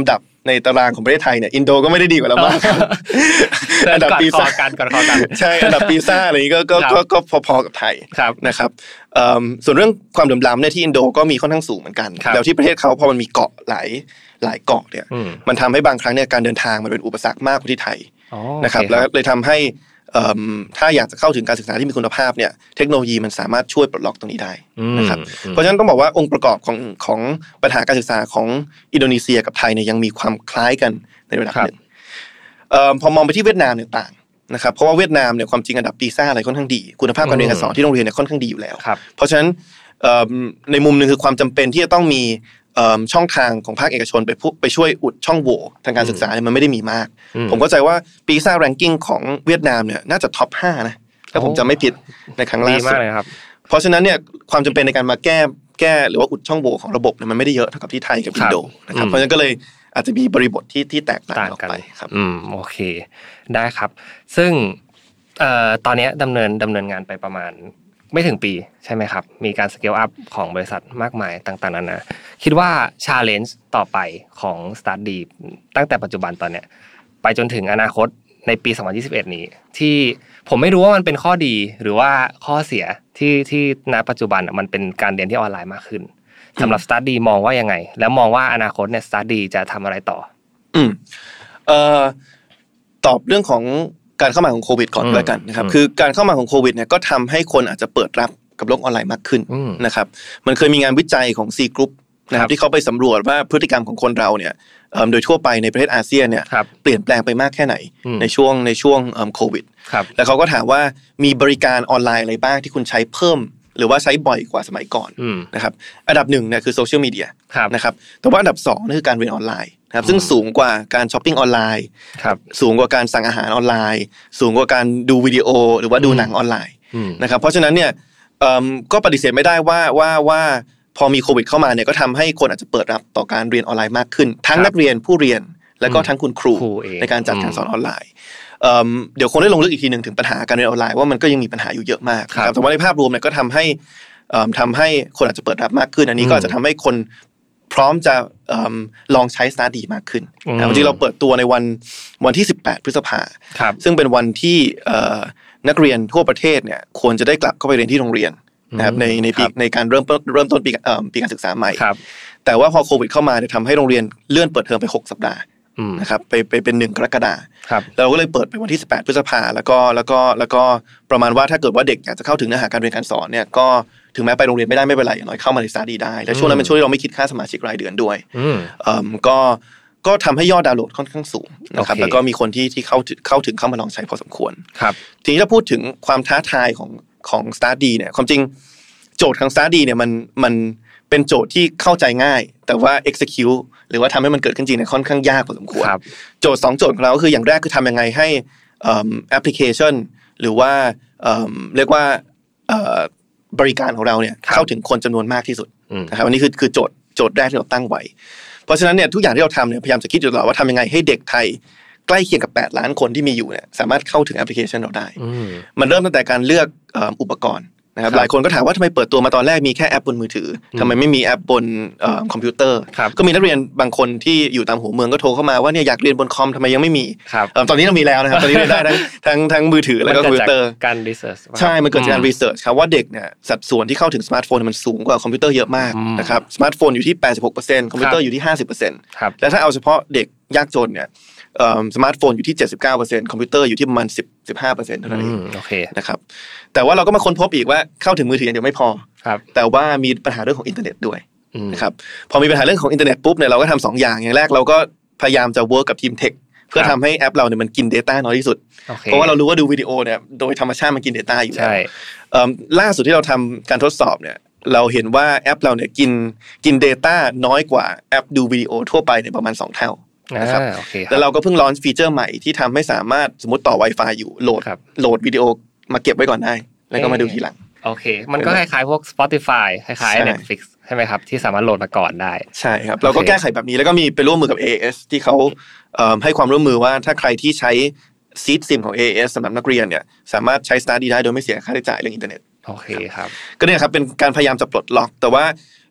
ในตารางของประเทศไทยเนี่ยอินโดก็ไม่ได้ดีกว่าเรามากอันดับปีซ่ากันก่อนกันใช่อันดับปีซ่าอะไรนี้ก็ก็ก็พอๆกับไทยนะครับส่วนเรื่องความเหลื่อมล้ำเนี่ยที่อินโดก็มีค่อนข้างสูงเหมือนกันแล้วที่ประเทศเขาพอมันมีเกาะหลายหลายเกาะเนี่ยมันทำให้บางครั้งเนี่ยการเดินทางมันเป็นอุปสรรคมากกว่าที่ไทยนะครับแล้วเลยทำให้ถ้าอยากจะเข้าถึงการศึกษาที่มีคุณภาพเนี่ยเทคโนโลยีมันสามารถช่วยปลดล็อกตรงนี้ได้นะครับเพราะฉะนั้นต้องบอกว่าองค์ประกอบของของปัญหาการศึกษาของอินโดนีเซียกับไทยเนี่ยยังมีความคล้ายกันในระดับหนึ่งพอมองไปที่เวียดนามเนี่ยต่างนะครับเพราะว่าเวียดนามเนี่ยความจริงอันดับปีซ่าอะไรค่อนข้างดีคุณภาพการเรียนการสอนที่โรงเรียนเนี่ยค่อนข้างดีอยู่แล้วเพราะฉะนั้นในมุมนึงคือความจำเป็นที่จะต้องมีช่องทางของภาคเอกชนไปไปช่วยอุดช่องโหว่ทางการศึกษาเนี่ยมันไม่ได้มีมากผมเข้าใจว่าปีซ่าแรงกิ้งของเวียดนามเนี่ยน่าจะท็อปห้านะถ้าผมจำไม่ผิดในครั้งล่าสุดเพราะฉะนั้นเนี่ยความจำเป็นในการมาแก้แก้หรือว่าอุดช่องโหว่ของระบบเนี่ยมันไม่ได้เยอะเท่ากับที่ไทยกับอินโดนะครับเพราะฉะนั้นก็เลยอาจจะมีบริบทที่ที่แตกต่างออกไปครับอืมโอเคได้ครับซึ่งเอ่อตอนนี้ดำเนินดำเนินงานไปประมาณไม่ถึงปีใช่ไหมครับมีการสเกลอัพของบริษัทมากมายต่างๆนานาคิดว่า challenge ต่อไปของ Study ตั้งแต่ปัจจุบันตอนเนี้ยไปจนถึงอนาคตในปีสองพันยี่สิบเอ็ดนี้ที่ผมไม่รู้ว่ามันเป็นข้อดีหรือว่าข้อเสียที่ที่ณปัจจุบันมันเป็นการเรียนที่ออนไลน์มากขึ้นสำหรับ Study มองว่ายังไงแล้วมองว่าอนาคตเนี่ย Study จะทำอะไรต่ออืมเอ่อตอบเรื่องของการเข้ามาของโควิดก่อนแล้วกันนะครับคือการเข้ามาของโควิดเนี่ยก็ทำให้คนอาจจะเปิดรับกับโลกออนไลน์มากขึ้นนะครับมันเคยมีงานวิจัยของ C Group นะครับที่เขาไปสำรวจว่าพฤติกรรมของคนเราเนี่ยโดยทั่วไปในประเทศอาเซียนเนี่ยเปลี่ยนแปลงไปมากแค่ไหนในช่วงในช่วงโควิดแล้วเขาก็ถามว่ามีบริการออนไลน์อะไรบ้างที่คุณใช้เพิ่มหรือว่าใช้บ่อยกว่าสมัยก่อนนะครับอันดับหนึ่งเนี่ยคือโซเชียลมีเดียนะครับแต่ว่าอันดับสองนี่คือการเรียนออนไลน์นะครับซึ่งสูงกว่าการช้อปปิ้งออนไลน์สูงกว่าการสั่งอาหารออนไลน์สูงกว่าการดูวิดีโอหรือว่าดูหนังออนไลน์นะครับเพราะฉะนั้นเนี่ยก็ปฏิเสธไม่ได้ว่าว่าว่าพอมีโควิดเข้ามาเนี่ยก็ทำให้คนอาจจะเปิดรับต่อการเรียนออนไลน์มากขึ้นทั้งนักเรียนผู้เรียนและก็ทั้งคุณครูในการจัดการสอนออนไลน์เดี๋ยวคงได้ลงลึกอีกทีนึงถึงปัญหาการเรียนออนไลน์ว่ามันก็ยังมีปัญหาอยู่เยอะมากครับแต่ว่าในภาพรวมเนี่ยก็ทำให้ทำให้คนอาจจะเปิดรับมากขึ้นอันนี้ก็จะทำให้คนพร้อมจะลองใช้ Study มากขึ้นจริงๆเราเปิดตัวในวันวันที่สิบแปดพฤษภาคมซึ่งเป็นวันที่นักเรียนทั่วประเทศเนี่ยควรจะได้กลับเข้าไปเรียนที่โรงเรียนนะครับในในปีในการเริ่มเริ่มต้นปีปีการศึกษาใหม่แต่ว่าพอโควิดเข้ามาเนี่ยทำให้โรงเรียนเลื่อนเปิดเทอมไปหกสัปดาห์นะครับไปไปเป็นหนึ่งกรกฎาคมเราก็เลยเปิดไปวันที่สิบแปดพฤษภาแล้วก็แล้วก็แล้วก็ประมาณว่าถ้าเกิดว่าเด็กอยากจะเข้าถึงเนื้อหาการเรียนการสอนเนี่ยก็ถึงแม้ไปโรงเรียนไม่ได้ไม่เป็นไรอย่างน้อยเข้ามาใน Study ได้และช่วงนั้นเป็นช่วงที่เราไม่คิดค่าสมาชิกรายเดือนด้วยก็ก็ทำให้ยอดดาวน์โหลดค่อนข้างสูงนะครับแล้วก็มีคนที่ที่เข้าถึงเข้าถึงเข้ามาลองใช้พอสมควรทีนี้ถ้าพูดถึงความท้าทายของของ Study เนี่ยความจริงโจทย์ของ Study เนี่ยมันมันเป็นโจทย์ที่เข้าใจง่ายแต่ว่า execute หรือว่าทำให้มันเกิดขึ้นจริงเนี่ยค่อนข้างยากพอสมควรโจทย์สองโจทย์ของเราก็คืออย่างแรกคือทำยังไงให้แอปพลิเคชันหรือว่าเรียกว่าบริการของเราเนี่ยเข้าถึงคนจำนวนมากที่สุดนะครับอันนี้คือคือโจทย์โจทย์แรกที่เราตั้งไว้เพราะฉะนั้นเนี่ยทุกอย่างที่เราทำเนี่ยพยายามจะคิดอยู่ตลอดว่าทำยังไงให้เด็กไทยใกล้เคียงกับแปดล้านคนที่มีอยู่เนี่ยสามารถเข้าถึงแอปพลิเคชันเราได้มันเริ่มตั้งแต่การเลือกอุปกรณ์นะครับหลายคนก็ถามว่าทำไมเปิดตัวมาตอนแรกมีแค่แอปบนมือถือทำไมไม่มีแอปบนคอมพิวเตอร์ก็มีนักเรียนบางคนที่อยู่ตามหัวเมืองก็โทรเข้ามาว่าเนี่ยอยากเรียนบนคอมทำไมยังไม่มีตอนนี้เรามีแล้วนะครับตอนนี้เรียนได้ทั้งทั้งทั้งมือถือแล้วก็คอมพิวเตอร์การรีเสิร์ชใช่มันเกิดจากการรีเสิร์ชครับว่าเด็กเนี่ยสัดส่วนที่เข้าถึงสมาร์ทโฟนมันสูงกว่าคอมพิวเตอร์เยอะมากนะครับสมาร์ทโฟนอยู่ที่ แปดสิบหกเปอร์เซ็นต์ คอมพิวเตอร์อยู่ที่ ห้าสิบเปอร์เซ็นต์ และถ้าเอาเฉพาะเด็กยากจนเนี่ยสมาร์ทโฟนอยู่ที่ เจ็ดสิบเก้าเปอร์เซ็นต์ คอมพิวเตอร์อยู่ที่ประมาณสิบ สิบห้าเปอร์เซ็นต์ เท่านั้นเองนะครับแต่ว่าเราก็มาค้นพบอีกว่าเข้าถึงมือถืออย่างเดียวไม่พอแต่ว่ามีปัญหาเรื่องของอินเทอร์เน็ตด้วยนะครับพอมีปัญหาเรื่องของอินเทอร์เน็ตปุ๊บเนี่ยเราก็ทำสองอย่างอย่างแรกเราก็พยายามจะเวิร์กกับทีมเทคเพื่อทำให้แอปเราเนี่ยมันกิน data น้อยที่สุดเพราะว่าเรารู้ว่าดูวิดีโอเนี่ยโดยธรรมชาติมันกิน data อยู่แล้วล่าสุดที่เราทำการทดสอบเนี่ยเราเห็นว่าแอปเราเนี่ยกินกิน data น้อยกว่าแอปดูวิดีโอทั่วไปเนี่ยประมาณสองเท่านะครับแล้วเราก็เพิ่งลอนช์ฟีเจอร์ใหม่ที่ทำให้สามารถสมมติต่อ Wi-Fi อยู่โหลดโหลดวิดีโอมาเก็บไว้ก่อนได้แล้วก็มาดูทีหลังโอเคมันก็คล้ายๆพวก Spotify คล้ายๆ Netflix ใช่ไหมครับที่สามารถโหลดมาก่อนได้ใช่ครับเราก็แก้ไขแบบนี้แล้วก็มีไปร่วมมือกับ เอ เอ เอส ที่เขาให้ความร่วมมือว่าถ้าใครที่ใช้ซีดซิมของ เอ เอ เอส สำหรับนักเรียนเนี่ยสามารถใช้ Study ได้โดยไม่เสียค่าใช้จ่ายเรื่องอินเทอร์เน็ตโอเคครับก็เนี่ยครับเป็นการพยายามจะปลดล็อกแต่ว่า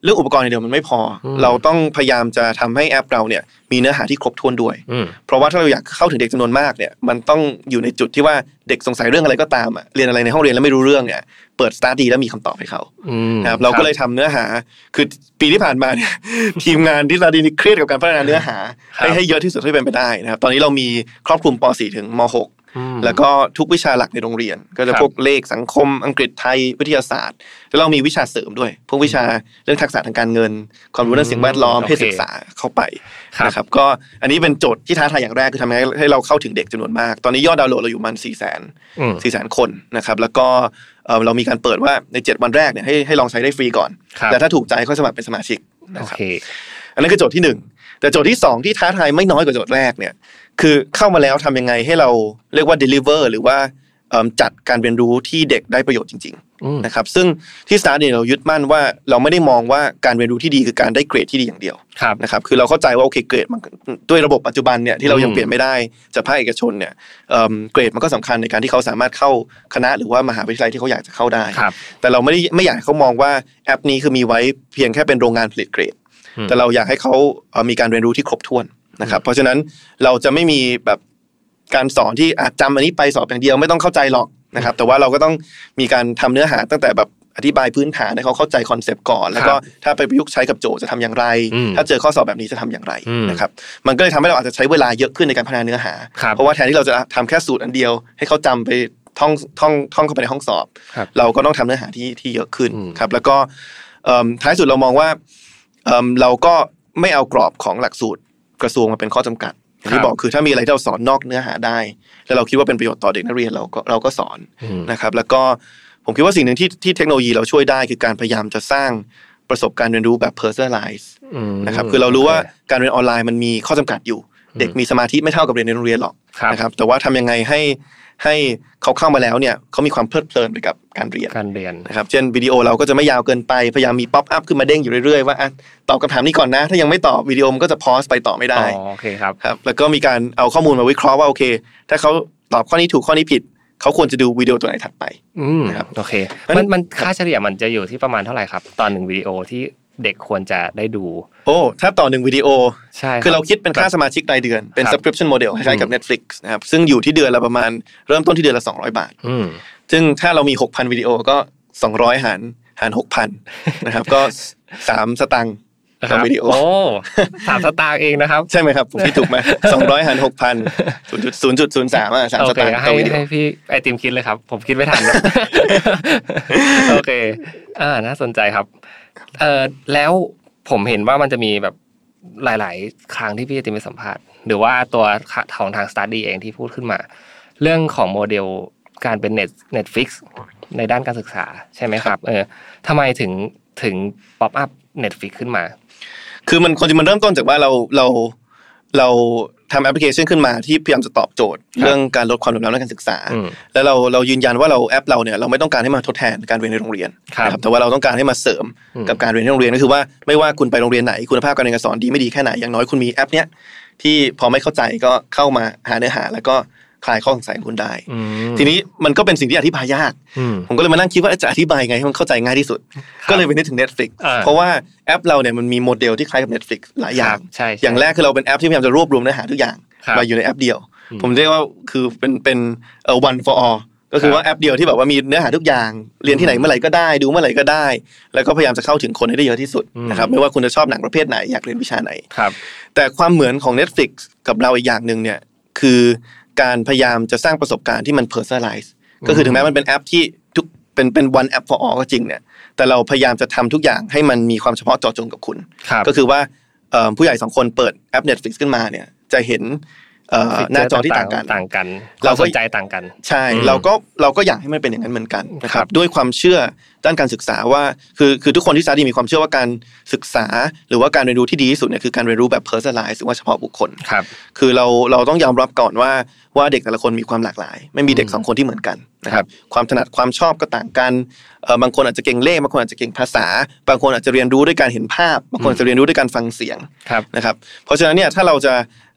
เรื่องอุปกรณ์อย่างเดียวมันไม่พอเราต้องพยายามจะทำให้แอปเราเนี่ยมีเนื้อหาที่ครบถ้วนด้วยเพราะว่าถ้าเราอยากเข้าถึงเด็กจำนวนมากเนี่ยมันต้องอยู่ในจุดที่ว่าเด็กสงสัยเรื่องอะไรก็ตามอ่ะเรียนอะไรในห้องเรียนแล้วไม่รู้เรื่องเนี่ยเปิด Study แล้วมีคำตอบให้เขาครับเราก็เลยทำเนื้อหาคือปีที่ผ่านมาเนี่ยทีมงานที่ Study นี่เครียดกับการพัฒนาเนื้อหาให้ให้เยอะที่สุดที่เป็นไปได้นะครับตอนนี้เรามีครอบคลุมป .สี่ ถึงม หกแล้วก็ทุกวิชาหลักในโรงเรียนก็จะพวกเลขสังคมอังกฤษไทยวิทยาศาสตร์แล้วเรามีวิชาเสริมด้วยพวกวิชาเรื่องทักษะทางการเงินความรู้เรื่องสิ่งแวดล้อมเพศศึกษาเข้าไปนะครับก็อันนี้เป็นโจทย์ที่ท้าทายอย่างแรกคือทำให้ให้เราเข้าถึงเด็กจำนวนมากตอนนี้ยอดดาวน์โหลดเราอยู่ประมาณ สี่แสน สี่แสน คนนะครับแล้วก็เรามีการเปิดว่าในเจ็ดวันแรกเนี่ยให้ให้ลองใช้ได้ฟรีก่อนแต่ถ้าถูกใจก็สมัครเป็นสมาชิกนะครับอันนั้นคือโจทย์ที่หนึ่งแต่โจทย์ที่สองที่ท้าทายไม่น้อยกว่าโจทย์แรกเนี่ยคือเข้ามาแล้วทำยังไงให้เราเรียกว่า deliver หรือว่าจัดการเรียนรู้ที่เด็กได้ประโยชน์จริงๆนะครับซึ่งที่ Start เนี่ยเรายึดมั่นว่าเราไม่ได้มองว่าการเรียนรู้ที่ดีคือการได้เกรดที่ดีอย่างเดียวนะครับคือเราเข้าใจว่าโอเคเกรดมันด้วยระบบปัจจุบันเนี่ยที่เรายังเปลี่ยนไม่ได้จากภาคเอกชนเนี่ยเกรดมันก็สำคัญในการที่เขาสามารถเข้าคณะหรือว่ามหาวิทยาลัยที่เขาอยากจะเข้าได้แต่เราไม่ได้ไม่อยากให้เขามองว่าแอปนี้คือมีไว้เพียงแค่เป็นโรงงานผลิตเกรดแต่เราอยากให้เขามีการเรียนรู้ที่ครบถ้วนนะครับเพราะฉะนั้นเราจะไม่มีแบบการสอนที่อาจจำอันนี้ไปสอบอย่างเดียวไม่ต้องเข้าใจหรอกนะครับแต่ว่าเราก็ต้องมีการทำเนื้อหาตั้งแต่แบบอธิบายพื้นฐานให้เขาเข้าใจคอนเซปต์ก่อนแล้วก็ถ้าไปประยุกต์ใช้กับโจทย์จะทำอย่างไรถ้าเจอข้อสอบแบบนี้จะทำอย่างไรนะครับมันก็เลยทำให้เราอาจจะใช้เวลาเยอะขึ้นในการพัฒนาเนื้อหาเพราะว่าแทนที่เราจะทำแค่สูตรอันเดียวให้เขาจำไปท่องท่องท่องเข้าไปในห้องสอบเราก็ต้องทำเนื้อหาที่ที่เยอะขึ้นครับแล้วก็ท้ายสุดเรามองว่าเราก็ไม่เอากรอบของหลักสูตรกระทรวงมาเป็นข้อจำกัดอย่างที่บอกคือถ้ามีอะไรที่เราสอนนอกเนื้อหาได้แล้วเราคิดว่าเป็นประโยชน์ต่อเด็กนักเรียนเราก็เราก็สอนนะครับแล้วก็ผมคิดว่าสิ่งหนึ่งที่ที่เทคโนโลยีเราช่วยได้คือการพยายามจะสร้างประสบการณ์เรียนรู้แบบ personalize นะครับคือเรารู้ว่าการเรียนออนไลน์มันมีข้อจำกัดอยู่เด็กมีสมาธิไม่เท่ากับเรียนในโรงเรียนหรอกนะครับแต่ว่าทำยังไงให้ให้เขาเข้ามาแล้วเนี่ยเขามีความเพลิดเพลินไปกับการเรียนการเรียนนะครับเช่นวิดีโอเราก็จะไม่ยาวเกินไปพยายามมีป๊อปอัพขึ้นมาเด้งอยู่เรื่อยๆว่าตอบคำถามนี้ก่อนนะถ้ายังไม่ตอบวิดีโอมันก็จะพอสไปต่อไม่ได้อ๋อโอเคครับครับแล้วก็มีการเอาข้อมูลมาวิเคราะห์ว่าโอเคถ้าเขาตอบข้อนี้ถูกข้อนี้ผิดเขาควรจะดูวิดีโอตัวไหนถัดไปนะครับโอเคมันมันค่าเฉลี่ยมันจะอยู่ที่ประมาณเท่าไหร่ครับตอนหนึ่งวิดีโอที่เด็กควรจะได้ดูโอ้ถ้าต่อหนึ่งวิดีโอใช่คือเราคิดเป็นค่าสมาชิกรายเดือนเป็น subscription model คล้ายๆกับ Netflix นะครับซึ่งอยู่ที่เดือนละประมาณเริ่มต้นที่เดือนละสองร้อยบาทซึ่งถ้าเรามี หกพัน วิดีโอก็สองร้อยหารหาร หกพัน นะครับก็สามสตางค์ต่อวิดีโอโอ้สามสตางค์เองนะครับใช่ไหมครับผมคิดถูกไหมสองร้อยหาร หกพัน ศูนย์จุดศูนย์จุดศูนย์สาม อ่ะสามสตางค์ต่อวิดีโอให้พี่ไอติมคิดเลยครับผมคิดไม่ทันโอเคอ่าน่าสนใจครับเอ่อแล้วผมเห็นว่ามันจะมีแบบหลายๆครั้งที่พี่จะมีสัมภาษณ์หรือว่าตัวของทาง Study เองที่พูดขึ้นมาเรื่องของโมเดลการเป็น Net Netflix ในด้านการศึกษาใช่ไหมครับเออทำไมถึงถึง pop up Netflix ขึ้นมาคือมันคนที่มันเริ่มต้นจากว่าเราเราเราทำแอปพลิเคชันขึ้นมาที่พยายามจะตอบโจทย์เรื่องการลดความเหลื่อมล้ำในการศึกษาแล้วเราเรายืนยันว่าเราแอปเราเนี่ยเราไม่ต้องการให้มาทดแทนการเรียนในโรงเรียนนะครับแต่ว่าเราต้องการให้มาเสริมกับการเรียนในโรงเรียนก็คือว่าไม่ว่าคุณไปโรงเรียนไหนคุณภาพการเรียนการสอนดีไม่ดีแค่ไหนอย่างน้อยคุณมีแอปเนี้ยที่พอไม่เข้าใจก็เข้ามาหาเนื้อหาแล้วก็คลายข้อสงสัยของคุณได้ทีนี้มันก็เป็นสิ่งที่อธิบายยากผมก็เลยมานั่งคิดว่าจะอธิบายไงให้มันเข้าใจง่ายที่สุดก็เลยไปนึกถึง Netflix เพราะว่าแอปเราเนี่ยมันมีโมเดลที่คล้ายกับ Netflix หลายอย่างอย่างแรกคือเราเป็นแอปที่พยายามจะรวบรวมเนื้อหาทุกอย่างมาอยู่ในแอปเดียวผมเรียกว่าคือเป็นเป็นเอ่อ one for all ก็คือว่าแอปเดียวที่แบบว่ามีเนื้อหาทุกอย่างเรียนที่ไหนเมื่อไหร่ก็ได้ดูเมื่อไหร่ก็ได้แล้วก็พยายามจะเข้าถึงคนให้ได้เยอะที่สุดนะครับไม่ว่าคุณจะชอบหนังประเภทไหนอยากเรียนวิชาไหนแต่ความเหมือนของ Netflix กับเราอีกอย่างนึงเนี่ยคือการพยายามจะสร้างประสบการณ์ที่มัน personalize ก็คือถึงแม้มันเป็นแอปที่ทุกเป็นเป็น one app for all ก็จริงเนี่ยแต่เราพยายามจะทำทุกอย่างให้มันมีความเฉพาะเจาะจงกับคุณก็คือว่าผู้ใหญ่สองคนเปิดแอป Netflix ขึ้นมาเนี่ยจะเห็นหน้าจอที่ต่างกันต่างกันเราสนใจต่างกันใช่เราก็เราก็อยากให้มันเป็นอย่างนั้นเหมือนกันนะครับด้วยความเชื่อด้านการศึกษาว่าคือคือทุกคนที่ Study มีความเชื่อว่าการศึกษาหรือว่าการเรียนรู้ที่ดีที่สุดเนี่ยคือการเรียนรู้แบบ personalize หรือว่าเฉพาะบุคคลครับคือเราเราต้องยอมรับก่อนว่าว่าเด็กแต่ละคนมีความหลากหลายไม่มีเด็กสองคนที่เหมือนกันนะครับความถนัดความชอบก็ต่างกันเอ่อบางคนอาจจะเก่งเลขบางคนอาจจะเก่งภาษาบางคนอาจจะเรียนรู้ด้วยการเห็นภาพบางคนจะเรียนรู้ด้วยการฟังเสียงนะครับเพราะฉะนั้นเนี่ยถ้าเราจะ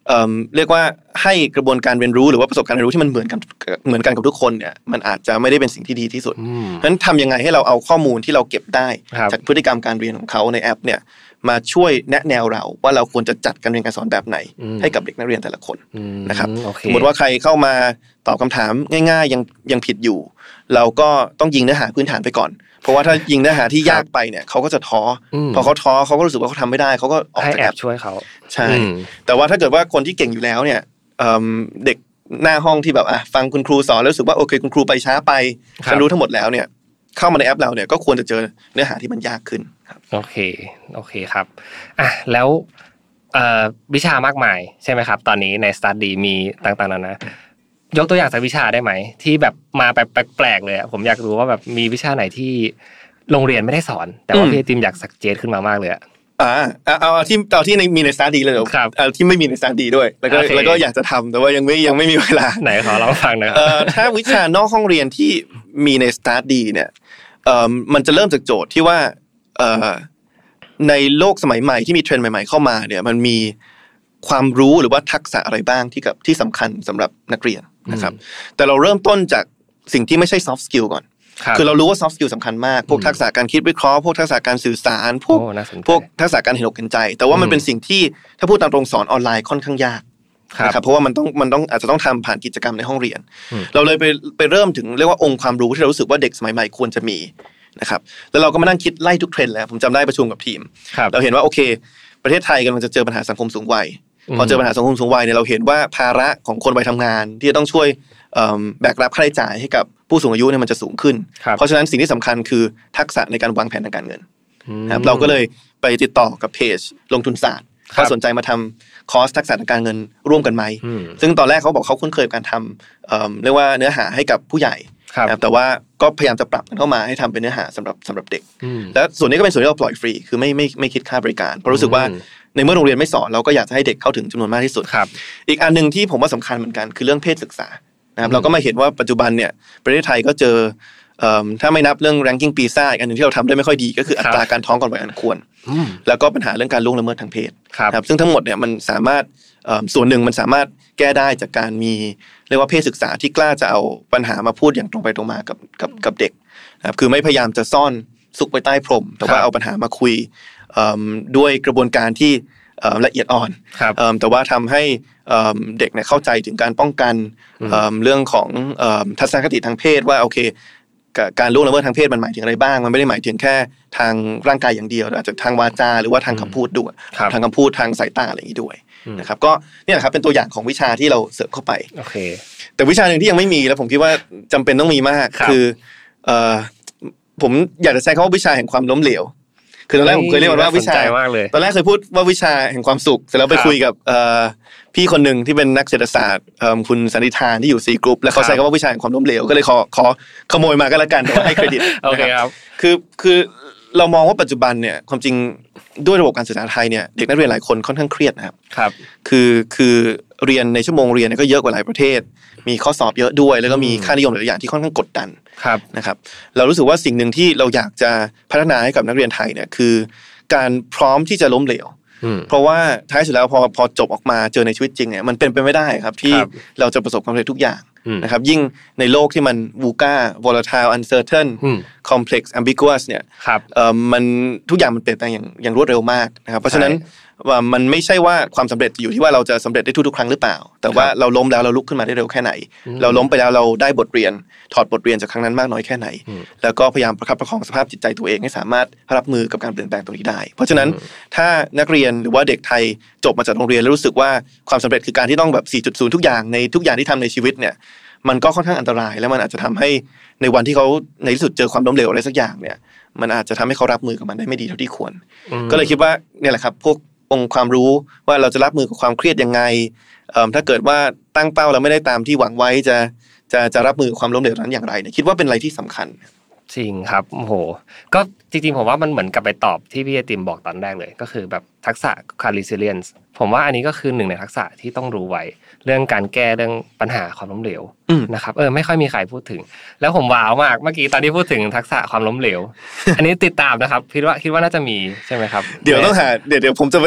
เอ่อเรียกว่าให้กระบวนการเรียนรู้หรือว่าประสบการณ์เรียนรู้ที่มันเหมือนกันเหมือนกันกับทุกคนเนี่ยมันอาจจะไม่ได้เป็นสิ่งที่ดีที่สุดเพราะฉะนั้นทำยังไงให้เราเอาข้อมูลที่เราเก็บได้จากพฤติกรรมการเรียนของเขาในแอปเนี่ยมาช่วยแนะแนวเราว่าเราควรจะจัดการเรียนการสอนแบบไหนให้กับเด็กนักเรียนแต่ละคนนะครับสมมติว่าใครเข้ามาตอบคำถามง่ายๆยังยังผิดอยู่เราก็ต้องยิงเนื้อหาพื้นฐานไปก่อนเพราะว่าถ้ายิงเนื้อหาที่ยากไปเนี่ยเขาก็จะท้อพอเขาท้อเขาก็รู้สึกว่าเขาทำไม่ได้เขาก็ออกจากแอปช่วยเขาใช่แต่ว่าถ้าเกิดว่าคนที่เก่งอยู่แล้วเนี่ยเด็กหน้าห้องที่แบบอ่ะฟังคุณครูสอนแล้วรู้สึกว่าโอเคคุณครูไปช้าไปฉันรู้ทั้งหมดแล้วเนี่ยเข้ามาในแอปเราเนี่ยก็ควรจะเจอเนื้อหาที่มันยากขึ้นครับโอเคโอเคครับอ่ะแล้ววิชามากมายใช่ไหมครับตอนนี้ใน Study มีต่างๆนานานะยกตัวอย่างสักวิชาได้ไหมที่แบบมาแบบแปลกๆเลยผมอยากรู้ว่าแบบมีวิชาไหนที่โรงเรียนไม่ได้สอนแต่ว่าพี่ติมอยากสักเจตขึ้นมามากเลยอ่ะอ่าเอาที่เอาที่มีใน Study เลยครับเอาที่ไม่มีใน Study ด้วยแล้วก็แล้วก็อยากจะทำแต่ว่ายังไม่ยังไม่มีเวลาไหนขอลองฟังหน่อยครับเอ่อถ้าวิชานอกห้องเรียนที่มีใน Study เนี่ยเอ่อมันจะเริ่มจากโจทย์ที่ว่าเอ่อในโลกสมัยใหม่ที่มีเทรนด์ใหม่ๆเข้ามาเนี่ยมันมีความรู้หรือว่าทักษะอะไรบ้างที่กับที่สำคัญสำหรับนักเรียนนะครับแต่เราเริ่มต้นจากสิ่งที่ไม่ใช่ soft skill ก่อนคือเรารู้ว่า soft skill สำคัญมากพวกทักษะการคิดวิเคราะห์พวกทักษะการสื่อสารพวกพวกทักษะการเห็นอกเห็นใจแต่ว่ามันเป็นสิ่งที่ถ้าพูดตามตรงสอนออนไลน์ค่อนข้างยากนะครับเพราะว่ามันต้องมันต้องอาจจะต้องทำผ่านกิจกรรมในห้องเรียนเราเลยไปไปเริ่มถึงเรียกว่าองค์ความรู้ที่เรารู้สึกว่าเด็กสมัยใหม่ควรจะมีนะครับแล้วเราก็มานั่งคิดไล่ทุกเทรนด์แล้วผมจำได้ประชุมกับทีมเราเห็นว่าโอเคประเทศไทยกำลังจะเจอปัญหาสังคมสูงวัยพอเจอปัญหาสังคมสูงวัยเนี่ยเราเห็นว่าภาระของคนวัยทำงานที่จะต้องช่วยแบกรับค่าใช้จ่ายให้กับผู้สูงอายุเนี่ยมันจะสูงขึ้นเพราะฉะนั้นสิ่งที่สำคัญคือทักษะในการวางแผนทางการเงินครับเราก็เลยไปติดต่อกับเพจลงทุนศาสตร์เขาสนใจมาทำคอร์สทักษะทางการเงินร่วมกันไหมซึ่งตอนแรกเขาบอกเขาคุ้นเคยกับการทำเรียกว่าเนื้อหาให้กับผู้ใหญ่แต่ว่าก็พยายามจะปรับมันเข้ามาให้ทำเป็นเนื้อหาสำหรับสำหรับเด็กและส่วนนี้ก็เป็นส่วนที่เราปล่อยฟรีคือไม่ไม่ไม่คิดค่าบริการเพราะรู้สึกว่าในเมื่อโรงเรียนไม่สอนเราก็อยากจะให้เด็กเข้าถึงจำนวนมากที่สุดอีกอันนึงที่ผมว่าสำคัญเหมือนกันคือเรื่องเพศศึกษานะครับเราก็มาเห็นว่าปัจจุบันเนี่ยประเทศไทยก็เจอถ้าไม่นับเรื่อง ranking ปีซ่าอีกอันนึงที่เราทำได้ไม่ค่อยดีก็คืออัตราการท้องก่อนวัยอันควรแล้วก็ปัญหาเรื่องการล่วงละเมิดทางเพศครับซึ่งทั้งหมดเนี่ยมันสามารถส่วนหนึ่งมันสามารถแก้ได้จากการมีเรียกว่าเพศศึกษาที่กล้าจะเอาปัญหามาพูดอย่างตรงไปตรงมากับกับกับเด็กนะครับคือไม่พยายามจะซ่อนซุกไปใต้พรมแต่ว่าเอาปัญหามาคุยด้วยกระบวนการที่ละเอียดอ่อนแต่ว่าทำให้เด็กเนี่ยเข้าใจถึงการป้องกันเรื่องของทัศนคติทางเพศว่าโอเคการล่วงละเมิดทางเพศมันหมายถึงอะไรบ้างมันไม่ได้หมายถึงแค่ทางร่างกายอย่างเดียวอาจจะทางวาจาหรือว่าทางคำพูดด้วยทางคำพูดทางสายตาอะไรอย่างนี้ด้วยนะครับก็เนี่ยแหละครับเป็นตัวอย่างของวิชาที่เราเสริมเข้าไปโอเคแต่วิชาหนึ่งที่ยังไม่มีแล้วผมคิดว่าจำเป็นต้องมีมากคือผมอยากจะใช้คำว่าวิชาแห่งความล้มเหลวคือตอนแรกผมเคยเรียกมันว่าวิชาตอนแรกเคยพูดว่าวิชาแห่งความสุขเสร็จแล้วไปคุยกับพี่คนหนึ่งที่เป็นนักเศรษฐศาสตร์คุณสันติธานที่อยู่ซีกรุ๊ปแล้วเขาใช้คำว่าวิชาแห่งความล้มเหลวก็เลยขอขอขโมยมาก็แล้วกันแต่ว่าให้เครดิตนะครับคือคือเรามองว่าปัจจุบันเนี่ยความจริงด้วยระบบการศึกษาไทยเนี่ยเด็กนักเรียนหลายคนค่อนข้างเครียดนะครับครับคือคือเรียนในชั่วโมงเรียนก็เยอะกว่าหลายประเทศมีข้อสอบเยอะด้วยแล้วก็มีค่านิยมหลายอย่างที่ค่อนข้างกดดันนะครับเรารู้สึกว่าสิ่งหนึ่งที่เราอยากจะพัฒนาให้กับนักเรียนไทยเนี่ยคือการพร้อมที่จะล้มเหลวเพราะว่าท้ายสุดแล้วพอพอจบออกมาเจอในชีวิตจริงเนี่ยมันเป็นไปไม่ได้ครับที่เราจะประสบความสำเร็จทุกอย่างนะครับยิ่งในโลกที่มัน VUCA volatile uncertain complex ambiguous เนี่ยมันทุกอย่างมันเปลี่ยนแปลงอย่างอย่างรวดเร็วมากนะครับเพราะฉะนั้นว่ามันไม่ใช่ว่าความสำเร็จอยู่ที่ว่าเราจะสำเร็จได้ทุกๆครั้งหรือเปล่าแต่ว่าเราล้มแล้วเราลุกขึ้นมาได้เร็วแค่ไหนเราล้มไปแล้วเราได้บทเรียนถอดบทเรียนจากครั้งนั้นมากน้อยแค่ไหนแล้วก็พยายามประคับประคองสภาพจิตใจตัวเองให้สามารถรับมือกับการเปลี่ยนแปลงตรงนี้ได้เพราะฉะนั้นถ้านักเรียนหรือว่าเด็กไทยจบมาจากโรงเรียนแล้วรู้สึกว่าความสำเร็จคือการที่ต้องแบบ สี่จุดศูนย์ ทุกอย่างในทุกอย่างที่ทำในชีวิตเนี่ยมันก็ค่อนข้างอันตรายแล้วมันอาจจะทำให้ในวันที่เขาในที่สุดเจอความล้มเหลวอะไรสักอย่างเนี่ยมันอาจจะทำให้เขารับมือกับมันได้ไม่ดีเท่าที่ควรก็เลยคิดว่าเนี่ยแหละครับพวกองค์ความรู้ว่าเราจะรับมือกับความเครียดยังไงถ้าเกิดว่าตั้งเป้าแล้วไม่ได้ตามที่หวังไว้จะจะจะรับมือความล้มเหลวนั้นอย่างไรเนี่ยคิดว่าเป็นอะไรที่สำคัญจริงครับโอ้โหก็จริงๆผมว่ามันเหมือนกับไปตอบที่พี่ไอติมบอกตอนแรกเลยก็คือแบบทักษะ resilience ผมว่าอันนี้ก็คือหนึ่งในทักษะที่ต้องรู้ไว้เรื่องการแก้เรื่องปัญหาความล้มเหลวนะครับเออไม่ค่อยมีใครพูดถึงแล้วผมว้าวมากเมื่อกี้ตอนที่พูดถึงทักษะความล้มเหลว อันนี้ติดตามนะครับคิดว่าคิดว่าน่าจะมีใช่ไหมครับเดี๋ยวต้องหาเดี๋ยวเดี๋ยวผมจะไป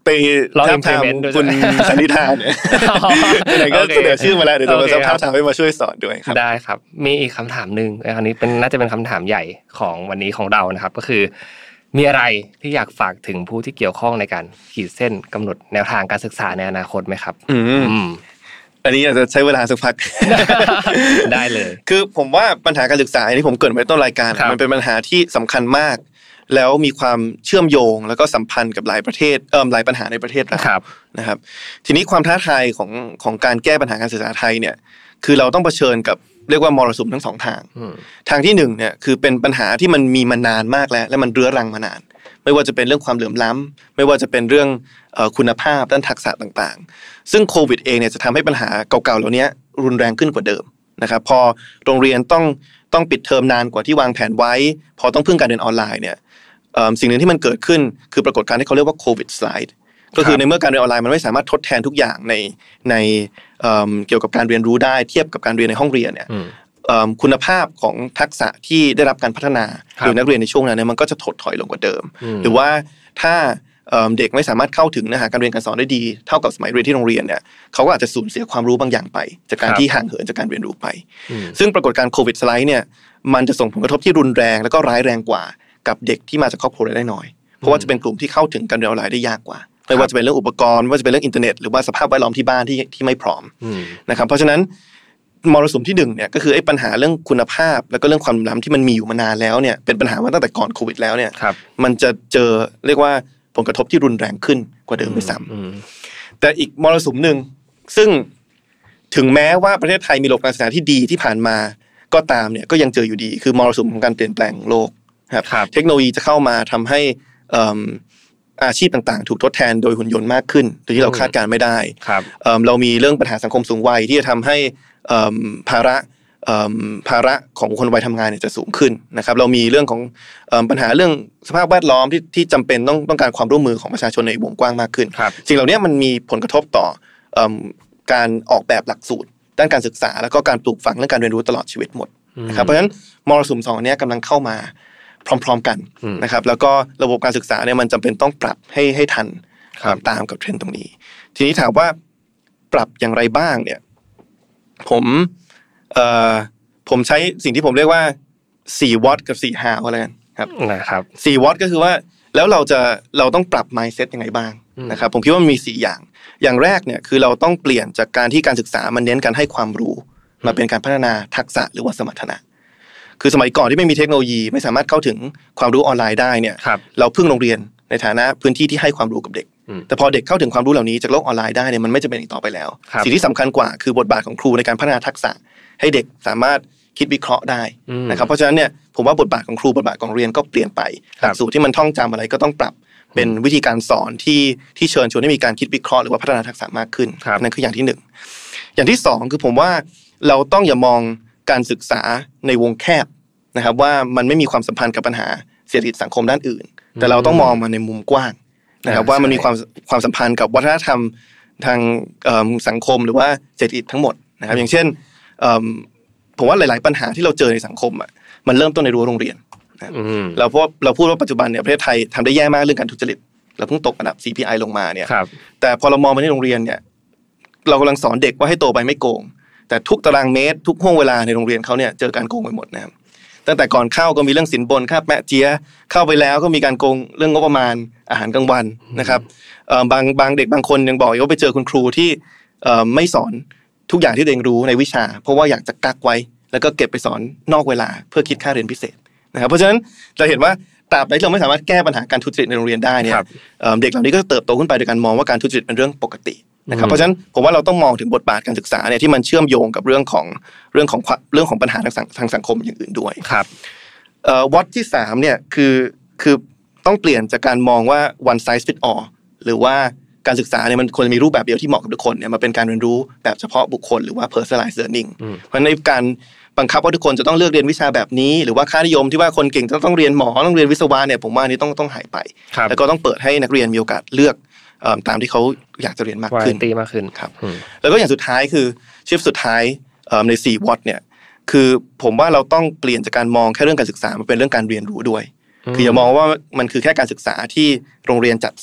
ไปท้าทามคุณสันนิธานเนี่ยไหนก็เสนอชื่อมาแล้วเดี๋ยวจะมาท้าทามให้มาช่วยสอนด้วยครับได้ครับมีอีกคำถามนึงอันนี้เป็นน่าจะเป็นคำถามใหญ่ของวันนี้ของเรานะครับก็คือมีอะไรที่อยากฝากถึงผู้ที่เกี่ยวข้องในการขีดเส้นกำหนดแนวทางการศึกษาในอนาคตไหมครับอืมอันนี้อาจจะใช้เวลาสักพักได้เลยคือผมว่าปัญหาการศึกษาที่ผมเกริ่นไว้ต้นรายการมันเป็นปัญหาที่สำคัญมากแล้วมีความเชื่อมโยงแล้วก็สัมพันธ์กับหลายประเทศเอ่อหลายปัญหาในประเทศเรานะครับทีนี้ความท้าทายของของการแก้ปัญหาการศึกษาไทยเนี่ยคือเราต้องเผชิญกับเรียกว่ามรสุมทั้งสองทางทางที่หนึ่งเนี่ยคือเป็นปัญหาที่มันมีมานานมากแล้วและมันเรื้อรังมานานไม่ว่าจะเป็นเรื่องความเหลื่อมล้ำไม่ว่าจะเป็นเรื่องคุณภาพด้านทักษะต่างๆซึ่งโควิดเองเนี่ยจะทำให้ปัญหาเก่าๆเหล่านี้รุนแรงขึ้นกว่าเดิมนะครับพอโรงเรียนต้องต้องปิดเทอมนานกว่าที่วางแผนไว้พอต้องพึ่งการเรียนออนไลน์เนี่ยสิ่งหนึ่งที่มันเกิดขึ้นคือปรากฏการณ์ที่เขาเรียกว่าโควิดสไลด์ก็คือในเมื่อการเรียนออนไลน์มันไม่สามารถทดแทนทุกอย่างในในเกี่ยวกับการเรียนรู้ได้เทียบกับการเรียนในห้องเรียนเนี่ยคุณภาพของทักษะที่ได้รับการพัฒนาโดยนักเรียนในช่วงนั้นเนี่ยมันก็จะถดถอยลงกว่าเดิมหรือว่าถ้าเด็กไม่สามารถเข้าถึงเนื้อหาการเรียนการสอนได้ดีเท่ากับสมัยเรียนที่โรงเรียนเนี่ยเขาก็อาจจะสูญเสียความรู้บางอย่างไปจากการที่ห่างเหินจากการเรียนรู้ไปซึ่งปรากฏการณ์โควิดสไลด์เนี่ยมันจะส่งผลกระทบที่รุนแรงแล้วก็ร้ายแรงกว่ากับเด็กที่มาจากครอบครัวรายได้น้อยเพราะว่าจะเป็นกลุ่มที่เข้าถึงการเรียนออนไลน์ได้ยากกว่าไม่ว่าจะเป็นเรื่องอุปกรณ์ไม่ว่าจะเป็นเรื่องอินเทอร์เน็ตหรือว่าสภาพแวดล้อมที่บ้านที่ที่ไม่พร้อมนะครับเพราะฉะนั้นมรสุมที่หนึ่งเนี่ยก็คือไอ้ปัญหาเรื่องคุณภาพแล้วก็เรื่องความล้ำที่มันมีอยู่มานานแล้วเนี่ยเป็นปัญหามาตั้งแต่ก่อนโควิดแล้วเนี่ยมันจะเจอเรียกว่าผลกระทบที่รุนแรงขึ้นกว่าเดิมด้วยซ้ำแต่อีกมรสุมหนึ่งซึ่งถึงแม้ว่าประเทศไทยมีระบบการศึกษาที่ดีที่ผ่านมาก็ตามเนี่ยก็ยังเจออยู่ดีคือมรสุมของการเปลี่ยนแปลงของโลกครับเทคโนโลยีจะเข้ามาทำให้อาชีพต่างๆถูกทดแทนโดยหุ่นยนต์มากขึ้นโดยที่เราคาดการไม่ได้เรามีเรื่องปัญหาสังคมสูงวัยที่จะทำให้ภาระภาระของคนวัยทำงานเนี่ยจะสูงขึ้นนะครับเรามีเรื่องของปัญหาเรื่องสภาพแวดล้อมที่ที่จำเป็นต้องต้องการความร่วมมือของประชาชนในวงกว้างมากขึ้นสิ่งเหล่านี้มันมีผลกระทบต่อการออกแบบหลักสูตรด้านการศึกษาแล้วก็การปลูกฝังเรื่องการเรียนรู้ตลอดชีวิตหมดนะครับเพราะฉะนั้นมรสุมสองอันนี้กำลังเข้ามาพร้อมๆกันนะครับแล้วก็ระบบการศึกษาเนี่ยมันจำเป็นต้องปรับให้ให้ทันตามกับเทรนด์ตรงนี้ทีนี้ถามว่าปรับอย่างไรบ้างเนี่ยผมเอ่อผมใช้สิ่งที่ผมเรียกว่าสี่ what กับสี่ how อะไรกันครับนะครับสี่ what ก็คือว่าแล้วเราจะเราต้องปรับ mindset ยังไงบ้างนะครับผมคิดว่ามันมีสี่อย่างอย่างแรกเนี่ยคือเราต้องเปลี่ยนจากการที่การศึกษามันเน้นการให้ความรู้มาเป็นการพัฒนาทักษะหรือว่าสมรรถนะคือสมัยก่อนที่ไม่มีเทคโนโลยีไม่สามารถเข้าถึงความรู้ออนไลน์ได้เนี่ยเราพึ่งโรงเรียนในฐานะพื้นที่ที่ให้ความรู้กับเด็กแต่พอเด็กเข้าถึงความรู้เหล่านี้จากโลกออนไลน์ได้เนี่ยมันไม่จำเป็นอีกต่อไปแล้วสิ่งที่สำคัญกว่าคือบทบาทของครูในการพัฒนาทักษะให้เด็กสามารถคิดวิเคราะห์ได้นะครับเพราะฉะนั้นเนี่ยผมว่าบทบาทของครูบทบาทของเรียนก็เปลี่ยนไปหลักสูตรที่มันท่องจำอะไรก็ต้องปรับเป็นวิธีการสอนที่ที่เชิญชวนให้มีการคิดวิเคราะห์หรือว่าพัฒนาทักษะมากขึ้นนั่นคืออย่างที่หนึ่งอย่างที่สองคือผมว่าเราต้องอย่ามองการศึกษาในวงแคบนะครับว่ามันไม่มีความสัมพันธ์กับปัญหาเศรษฐกิจสังคมด้านอื่นแต่เราต้องมองมันในมุมกว้างนะครับว่ามันมีความความสัมพันธ์กับวัฒนธรรมทางสังคมหรือว่าเศรษฐกิจทั้งหมดนะครับอย่างเช่นผมว่าหลายๆปัญหาที่เราเจอในสังคมอ่ะมันเริ่มต้นในรั้วโรงเรียนเราพบเราพูดว่าปัจจุบันเนี่ยประเทศไทยทำได้แย่มากเรื่องการทุจริตเราเพิ่งตกอันดับ ซี พี ไอ ลงมาเนี่ยแต่พอเรามองไปที่โรงเรียนเนี่ยเรากำลังสอนเด็กว่าให้โตไปไม่โกงแต่ทุกตารางเมตรทุกห่วงเวลาในโรงเรียนเขาเนี่ยเจอการโกงไปหมดนะครับตั้งแต่ก่อนเข้าก็มีเรื่องสินบนค่าแปะเจี๊ยเข้าไปแล้วก็มีการโกงเรื่องงบประมาณอาหารกลางวันนะครับบางบางเด็กบางคนยังบอกว่าไปเจอคุณครูที่ไม่สอนทุกอย่างที่ตัวเองรู้ในวิชาเพราะว่าอยากจะกักไว้แล้วก็เก็บไปสอนนอกเวลาเพื่อคิดค่าเรียนพิเศษนะครับเพราะฉะนั้นเราเห็นว่าตราบใดที่เราไม่สามารถแก้ปัญหาการทุจริตในโรงเรียนได้เนี่ยเด็กเหล่านี้ก็เติบโตขึ้นไปโดยการมองว่าการทุจริตเป็นเรื่องปกตินะครับเพราะฉะนั้นผมว่าเราต้องมองถึงบทบาทการศึกษาเนี่ยที่มันเชื่อมโยงกับเรื่องของเรื่องของเรื่องของปัญหาทางทางสังคมอย่างอื่นด้วยครับเอ่อวัดที่สามเนี่ยคือคือต้องเปลี่ยนจากการมองว่า one size fit all หรือว่าการศึกษาเนี่ยมันควรจะมีรูปแบบเดียวที่เหมาะกับทุกคนเนี่ยมาเป็นการเรียนรู้แบบเฉพาะบุคคลหรือว่า personalized learning เพราะในการบังคับว่าทุกคนจะต้องเลือกเรียนวิชาแบบนี้หรือว่าค่านิยมที่ว่าคนเก่งจะต้องเรียนหมอต้องเรียนวิศวะเนี่ยผมว่านี้ต้องต้องหายไปแล้วก็ต้องเปิดให้นักเรียนมีโอกาสเลือกตามที่เขาอยากจะเรียนมากขึ้นตีมากขึ้นครับแล้วก็อย่างสุดท้ายคือชิฟสุดท้ายในสี่วอตเนี่ยคือผมว่าเราต้องเปลี่ยนจากการมองแค่เรื่องการศึกษามาเป็นเรื่องการเรียนรู้ด้วยคืออย่ามองว่ามันคือแค่การศึกษาที่โรงเรียนจัดสรร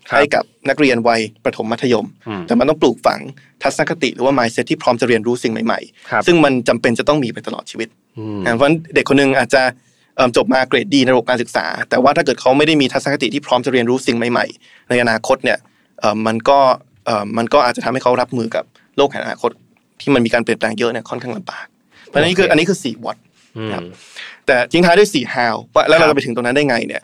ให้กับนักเรียนวัยประถมมัธยมแต่มันต้องปลูกฝังทัศนคติหรือว่า mindset ที่พร้อมจะเรียนรู้สิ่งใหม่ๆซึ่งมันจำเป็นจะต้องมีไปตลอดชีวิตเพราะเด็กคนนึงอาจจะจบมาเกรดดีในระบบการศึกษาแต่ว่าถ้าเกิดเขาไม่ได้มีทัศนคติที่พร้อมจะเรียนรู้สิ่งใหม่ๆในอนาคตเนี่ยมันก็มันก็อาจจะทำให้เขารับมือกับโลกแห่งอนาคตที่มันมีการเปลี่ยนแปลงเยอะเนี่ยค่อนข้างลำบากเพราะฉะนั้นคืออันนี้คือสี่ what ครับแต่ทิ้งท้ายด้วยสี่ how ว่าแล้วเราจะไปถึงตรงนั้นได้ไงเนี่ย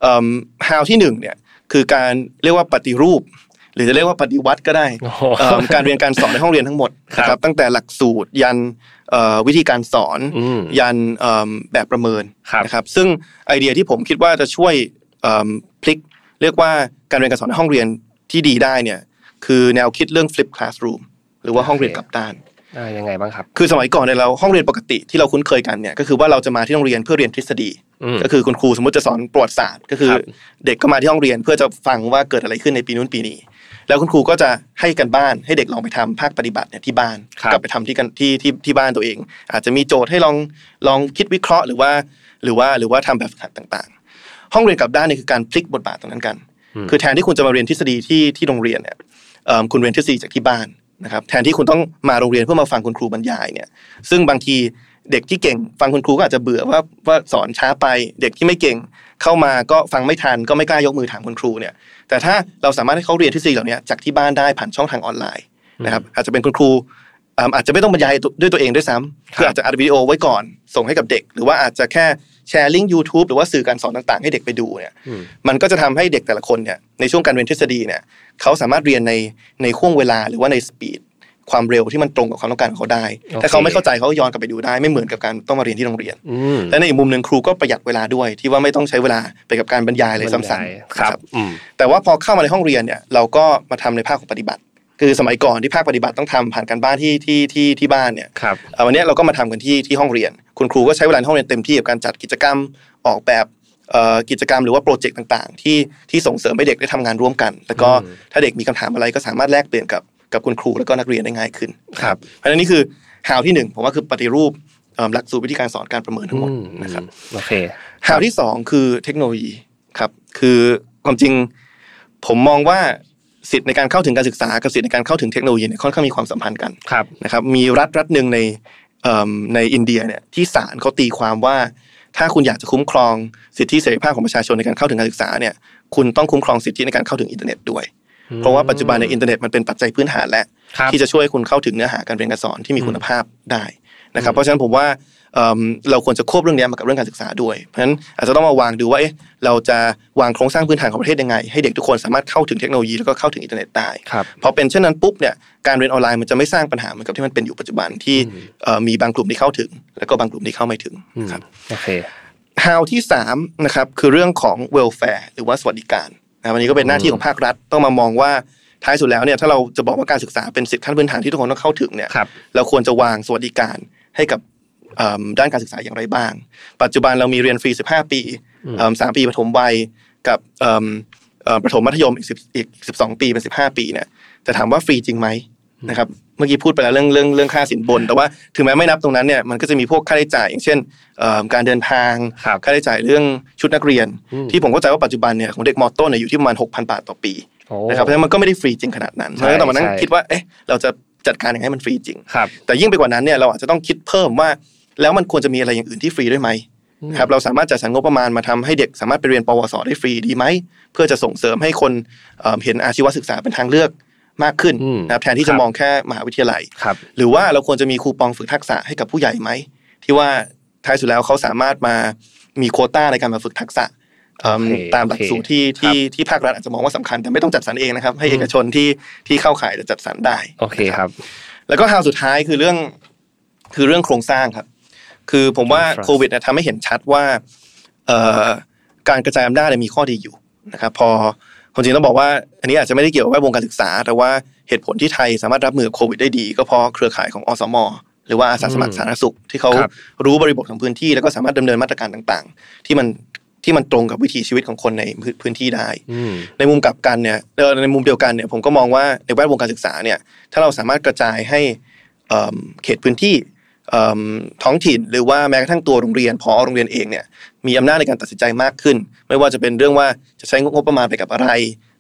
how ที่หนึ่งเนี่ยคือการเรียกว่าปฏิรูปหรือจะเรียกว่าปฏิวัติก็ได้การเรียนการสอนในห้องเรียนทั้งหมดนะครับตั้งแต่หลักสูตรยันวิธีการสอนยันแบบประเมินนะครับซึ่งไอเดียที่ผมคิดว่าจะช่วยพลิกเรียกว่าการเรียนการสอนในห้องเรียนที่ดีได้เนี่ยคือแนวคิดเรื่อง flip classroom หรือว่าห้องเรียนกลับด้านยังไงบ้างครับคือสมัยก่อนเนี่ยเราห้องเรียนปกติที่เราคุ้นเคยกันเนี่ยก็คือว่าเราจะมาที่โรงเรียนเพื่อเรียนทฤษฎีก็คือคุณครูสมมติจะสอนประวัติศาสตร์ก็คือเด็กก็มาที่ห้องเรียนเพื่อจะฟังว่าเกิดอะไรขึ้นในปีนู้นปีนี้แล้วคุณครูก็จะให้กันบ้านให้เด็กลองไปทำภาคปฏิบัติเนี่ยที่บ้านกลับไปทำที่กันที่ที่ที่บ้านตัวเองอาจจะมีโจทย์ให้ลองลองคิดวิเคราะห์หรือว่าหรือว่าหรือว่าทำแบบฝึกหัดต่างๆห้องเรียนกลับด้านนี่คือการพลิกบทบาทตรงนั้นกันคือแทนที่คุณจะมาเรียนทฤษฎีที่ที่โรงเรียนเนี่ยคุณเรียนทฤษฎีจากที่บ้านนะครับแทนที่คุณต้องมาโรงเรียนเพื่อมาฟังคุณครูบรรยายเนี่ยซึ่งบางทีเด็กที่เก่งฟังคุณครูก็อาจจะเบื่อว่าว่าสอนช้าไปเด็กที่ไม่เก่งเข้ามาก็ฟังไม่ทันก็ไม่กล้ายกมือถามคุณครูเนี่ยแต่ถ้าเราสามารถให้เขาเรียนทฤษฎีเหล่านี้จากที่บ้านได้ผ่านช่องทางออนไลน์นะครับอาจจะเป็นคุณครูอาจจะไม่ต้องบรรยายด้วยตัวเองด้วยซ้ำคืออาจจะอัดวิดีโอไว้ก่อนส่งให้กับเด็กหรือว่าอาจจะแค่แชร์ลิงก์ YouTube หรือว่าสื่อการสอนต่างๆให้เด็กไปดูเนี่ยมันก็จะทำให้เด็กแต่ละคนเนี่ยในช่วงการเรียนทฤษฎีเนี่ยเขาสามารถเรียนในในช่วงเวลาหรือว่าในสปีดความเร็วที่มันตรงกับความต้องการของเขาได้ okay. ถ้าเขาไม่เข้าใจเขาย้อนกลับไปดูได้ไม่เหมือนกับการต้องมาเรียนที่โรงเรียนและในอีกมุมนึงครูก็ประหยัดเวลาด้วยที่ว่าไม่ต้องใช้เวลาไปกับการบรรยายอะไรซ้ำๆครับแต่ว่าพอเข้ามาในห้องเรียนเนี่ยเราก็มาทำในภาคของปฏิบัติคือสมัยก่อนที่ภาคปฏิบัติต้องทำผ่านการบ้านที่ที่ที่ที่บ้านเนี่ยวันนี้เราก็มาทำกันที่ที่ห้องเรียนคุณครูก็ใช้เวลาในห้องเรียนเต็มที่กับการจัดกิจกรรมออกแบบกิจกรรมหรือว่าโปรเจกต์ต่างๆที่ที่ส่งเสริมให้เด็กได้ทำงานร่วมกันแล้วก็ถ้าเด็กมีคำถามอะไรก็สามารถแลกเปลี่ยนกับกับคุณครูแล้วก็นักเรียนได้ง่ายขึ้นครับเพราะฉะนั้นนี่คือ how ที่หนึ่งผมว่าคือปฏิรูปหลักสูตรวิธีการสอนการประเมินทั้งหมดนะครับโอเค how ที่สองคือเทคโนโลยีครับคือความจริงผมมองว่าสิทธิ์ในการเข้าถึงการศึกษากับสิทธิ์ในการเข้าถึงเทคโนโลยีเนี่ยค่อนข้างมีความสัมพันธ์กันนะครับมีรัฐรัฐนึงในในอินเดียเนี่ยที่ศาลเขาตีความว่าถ้าคุณอยากจะคุ้มครองสิทธิเสรีภาพของประชาชนในการเข้าถึงการศึกษาเนี่ยคุณต้องคุ้มครองสิทธิในการเข้าถึงอินเทอร์เน็ตด้วยเพราะว่าปัจจุบันในอินเทอร์เน็ตมันเป็นปัจจัยพื้นฐานและที่จะช่วยคุณเข้าถึงเนื้อหาการเรียนการสอนที่มีคุณภาพได้นะครับเพราะฉะนั้นผมว่าเราควรจะควบเรื่องนี้มากับเรื่องการศึกษาด้วยเพราะฉะนั้นอาจจะต้องมาวางดูว่าเอ๊ะเราจะวางโครงสร้างพื้นฐานของประเทศยังไงให้เด็กทุกคนสามารถเข้าถึงเทคโนโลยีแล้วก็เข้าถึงอินเทอร์เน็ตได้พอเป็นเช่นนั้นปุ๊บเนี่ยการเรียนออนไลน์มันจะไม่สร้างปัญหาเหมือนกับที่มันเป็นอยู่ปัจจุบันที่มีบางกลุ่มที่เข้าถึงแล้วก็บางกลุ่มที่เข้าไม่ถึงครับโอเค how ที่สามนะครับคือเรื่องของ welfare หรือว่าสวัสดิการนะวันนี้ก็เป็นหน้าที่ของภาครัฐต้องมามองว่าท้ายสุดแล้วเนี่ยถ้าเราจะบอกว่าการศึกษาเป็นสิทธิขั้นพื้นฐานที่ทุกคนต้องเข้าถึงเนี่ยเราควรจะวางสวัสดิการให้กับด้านการศึกษาอย่างไรบ้างปัจจุบันเรามีเรียนฟรีสิบห้าปีสามปีปฐมวัยกับประถมมัธยมอีกอีกสิบสองปีเป็นสิบห้าปีเนี่ยแต่ถามว่าฟรีจริงไหมนะครับเมื่อกี้พูดไปแล้วเรื่องเรื่องเรื่องค่าสินบนแต่ว่าถึงแม้ไม่นับตรงนั้นเนี่ยมันก็จะมีพวกค่าใช้จ่ายอย่างเช่นการเดินทางค่าใช้จ่ายเรื่องชุดนักเรียนที่ผมเข้าใจว่าปัจจุบันเนี่ยของเด็กม.ต้นเนี่ยอยู่ที่ประมาณ หกพัน บาทต่อปีนะครับเพราะฉะนั้นมันก็ไม่ได้ฟรีจริงขนาดนั้นเพราะฉะนั้นต้องมานั่งคิดว่าเอ๊ะเราจะจัดการยังไงให้มันฟรีจริงแต่ยิ่งไปกว่านั้นเนี่ยเราอาจจะต้องคิดเพิ่มว่าแล้วมันควรจะมีอะไรอย่างอื่นที่ฟรีด้วยไหมครับเราสามารถจัดสรรงบประมาณมาทำให้เด็กสามารถไปเรียนปวสได้ฟรีดีไหมเพื่อจะส่งเสริมให้คนเห็นอาชีวศึกษาเป็นทางเลือกมากขึ้นนะครับแทนที่จะมองแค่มหาวิทยาลัยหรือว่าเราควรจะมีคูปองฝึกทักษะให้กับผู้ใหญ่ไหมที่ว่าท้ายสุดแล้วเขาสามารถมามีโควต้าในการมาฝึกทักษะตามหลักสูตรที่ที่ที่ภาครัฐอาจจะมองว่าสำคัญแต่ไม่ต้องจัดสรรเองนะครับให้เอกชนที่ที่เข้าข่ายจะจัดสรรได้โอเคครับแล้วก็howสุดท้ายคือเรื่องคือเรื่องโครงสร้างครับคือผมว่าโควิดเนี่ยทำให้เห็นชัดว่าการกระจายอำนาจมีข้อดีอยู่นะครับพอคนจริงต้องบอกว่าอันนี้อาจจะไม่ได้เกี่ยวกับวงการศึกษาแต่ว่าเหตุผลที่ไทยสามารถรับมือโควิดได้ดีก็เพราะเครือข่ายของอสม.หรือว่าอาสาสมัครสาธารณสุขที่เขารู้บริบทของพื้นที่แล้วก็สามารถดำเนินมาตรการต่างๆที่มันที่มันตรงกับวิถีชีวิตของคนในพื้นที่ได้ในมุมกลับกันเนี่ยในมุมเดียวกันเนี่ยผมก็มองว่าในแวดวงการศึกษาเนี่ยถ้าเราสามารถกระจายให้เขตพื้นที่ท้องถิ่นหรือว่าแม้กระทั่งตัวโรงเรียนผอโรงเรียนเองเนี่ยมีอำนาจในการตัดสินใจมากขึ้นไม่ว่าจะเป็นเรื่องว่าจะใช้งบประมาณไปกับอะไร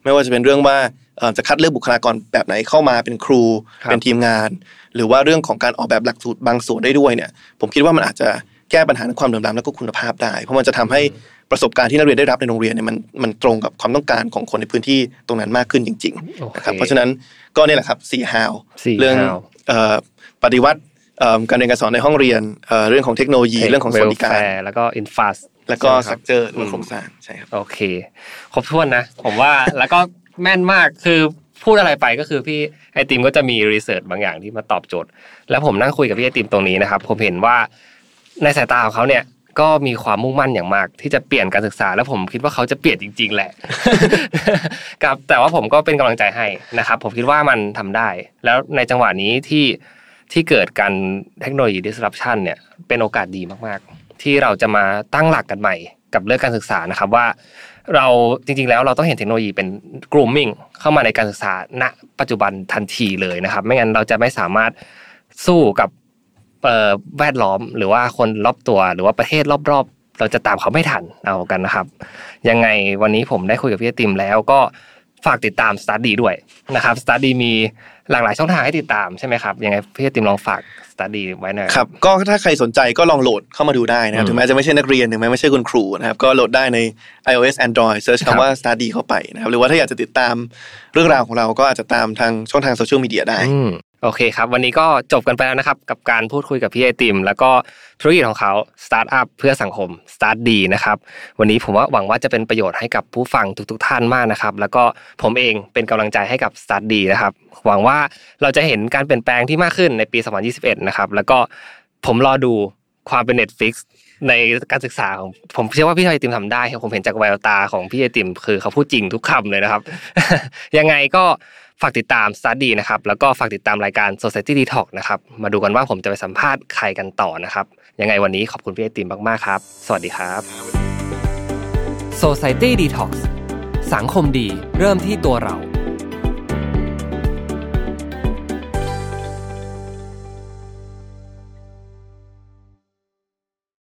ไม่ว่าจะเป็นเรื่องว่าจะคัดเลือกบุคลากรแบบไหนเข้ามาเป็นครูเป็นทีมงานหรือว่าเรื่องของการออกแบบหลักสูตรบางส่วนได้ด้วยเนี่ยผมคิดว่ามันอาจจะแก้ปัญหาความเหลื่อมล้ำและก็คุณภาพได้เพราะมันจะทำให้ประสบการณ์ที่นักเรียนได้รับในโรงเรียนเนี่ยมันมันตรงกับความต้องการของคนในพื้นที่ตรงนั้นมากขึ้นจริงๆนะครับเพราะฉะนั้นก็นี่แหละครับสี่ how เรื่องปฏิวัติการเรียนการสอนในห้องเรียนเรื่องของเทคโนโลยีเรื่องของสวัสดิการแล้วก็อินฟราแล้วก็สตรัคเจอร์หรือโครงสร้างใช่ครับโอเคครบถ้วนนะผมว่าแล้วก็แม่นมากคือพูดอะไรไปก็คือพี่ไอติมก็จะมีรีเสิร์ชบางอย่างที่มาตอบโจทย์แล้วผมนั่งคุยกับพี่ไอติมตรงนี้นะครับผมเห็นว่าในสายตาของเขาเนี่ยก็มีความมุ่งมั่นอย่างมากที่จะเปลี่ยนการศึกษาแล้วผมคิดว่าเขาจะเปลี่ยนจริงๆแหละครับแต่ว่าผมก็เป็นกำลังใจให้นะครับผมคิดว่ามันทำได้แล้วในจังหวะนี้ที่ที่เกิดการเทคโนโลยี disruption เนี่ยเป็นโอกาสดีมากๆที่เราจะมาตั้งหลักกันใหม่กับเรื่องการศึกษานะครับว่าเราจริงๆแล้วเราต้องเห็นเทคโนโลยีเป็น grooming เข้ามาในการศึกษาณปัจจุบันทันทีเลยนะครับไม่งั้นเราจะไม่สามารถสู้กับแวดล้อมหรือว่าคนรอบตัวหรือว่าประเทศรอบๆเราจะตามเขาไม่ทันเอากันนะครับยังไงวันนี้ผมได้คุยกับพี่ติมแล้วก็ฝากติดตาม Study ด้วยนะครับ Study มีหลากหลายช่องทางให้ติดตามใช่ไหมครับยังไงพี่ติมลองฝาก Study ไว้หน่อยครับก็ถ้าใครสนใจก็ลองโหลดเข้ามาดูได้นะครับถึงแม้จะไม่ใช่นักเรียนถึงแม้ไม่ใช่คุณครูนะครับก็โหลดได้ใน iOS Android เสิร์ชคำว่า Study เข้าไปนะครับหรือว่าถ้าอยากจะติดตามเรื่องราวของเราก็อาจจะตามทางช่องทางโซเชียลมีเดียได้โอเคครับวันนี้ก็จบกันไปแล้วนะครับกับการพูดคุยกับพี่ไอติมแล้วก็ธุรกิจของเขาสตาร์ทอัพเพื่อสังคม Start ดีนะครับวันนี้ผมว่าหวังว่าจะเป็นประโยชน์ให้กับผู้ฟังทุกๆท่านมากนะครับแล้วก็ผมเองเป็นกำลังใจให้กับ Start ดีนะครับหวังว่าเราจะเห็นการเปลี่ยนแปลงที่มากขึ้นในปีสองพันยี่สิบเอ็ดนะครับแล้วก็ผมรอดูความเป็น Netflix ในการศึกษาของผมเชื่อว่าพี่ไอติมทำได้ผมเห็นจากแววตาของพี่ไอติมคือเขาพูดจริงทุกคำเลยนะครับ ยังไงก็ฝากติดตาม Study นะครับแล้วก็ฝากติดตามรายการ Society Detox นะครับมาดูกันว่าผมจะไปสัมภาษณ์ใครกันต่อนะครับยังไงวันนี้ขอบคุณพี่ไอติมมากๆครับสวัสดีครับ Society Detox สังคมดีเริ่มที่ตัวเรา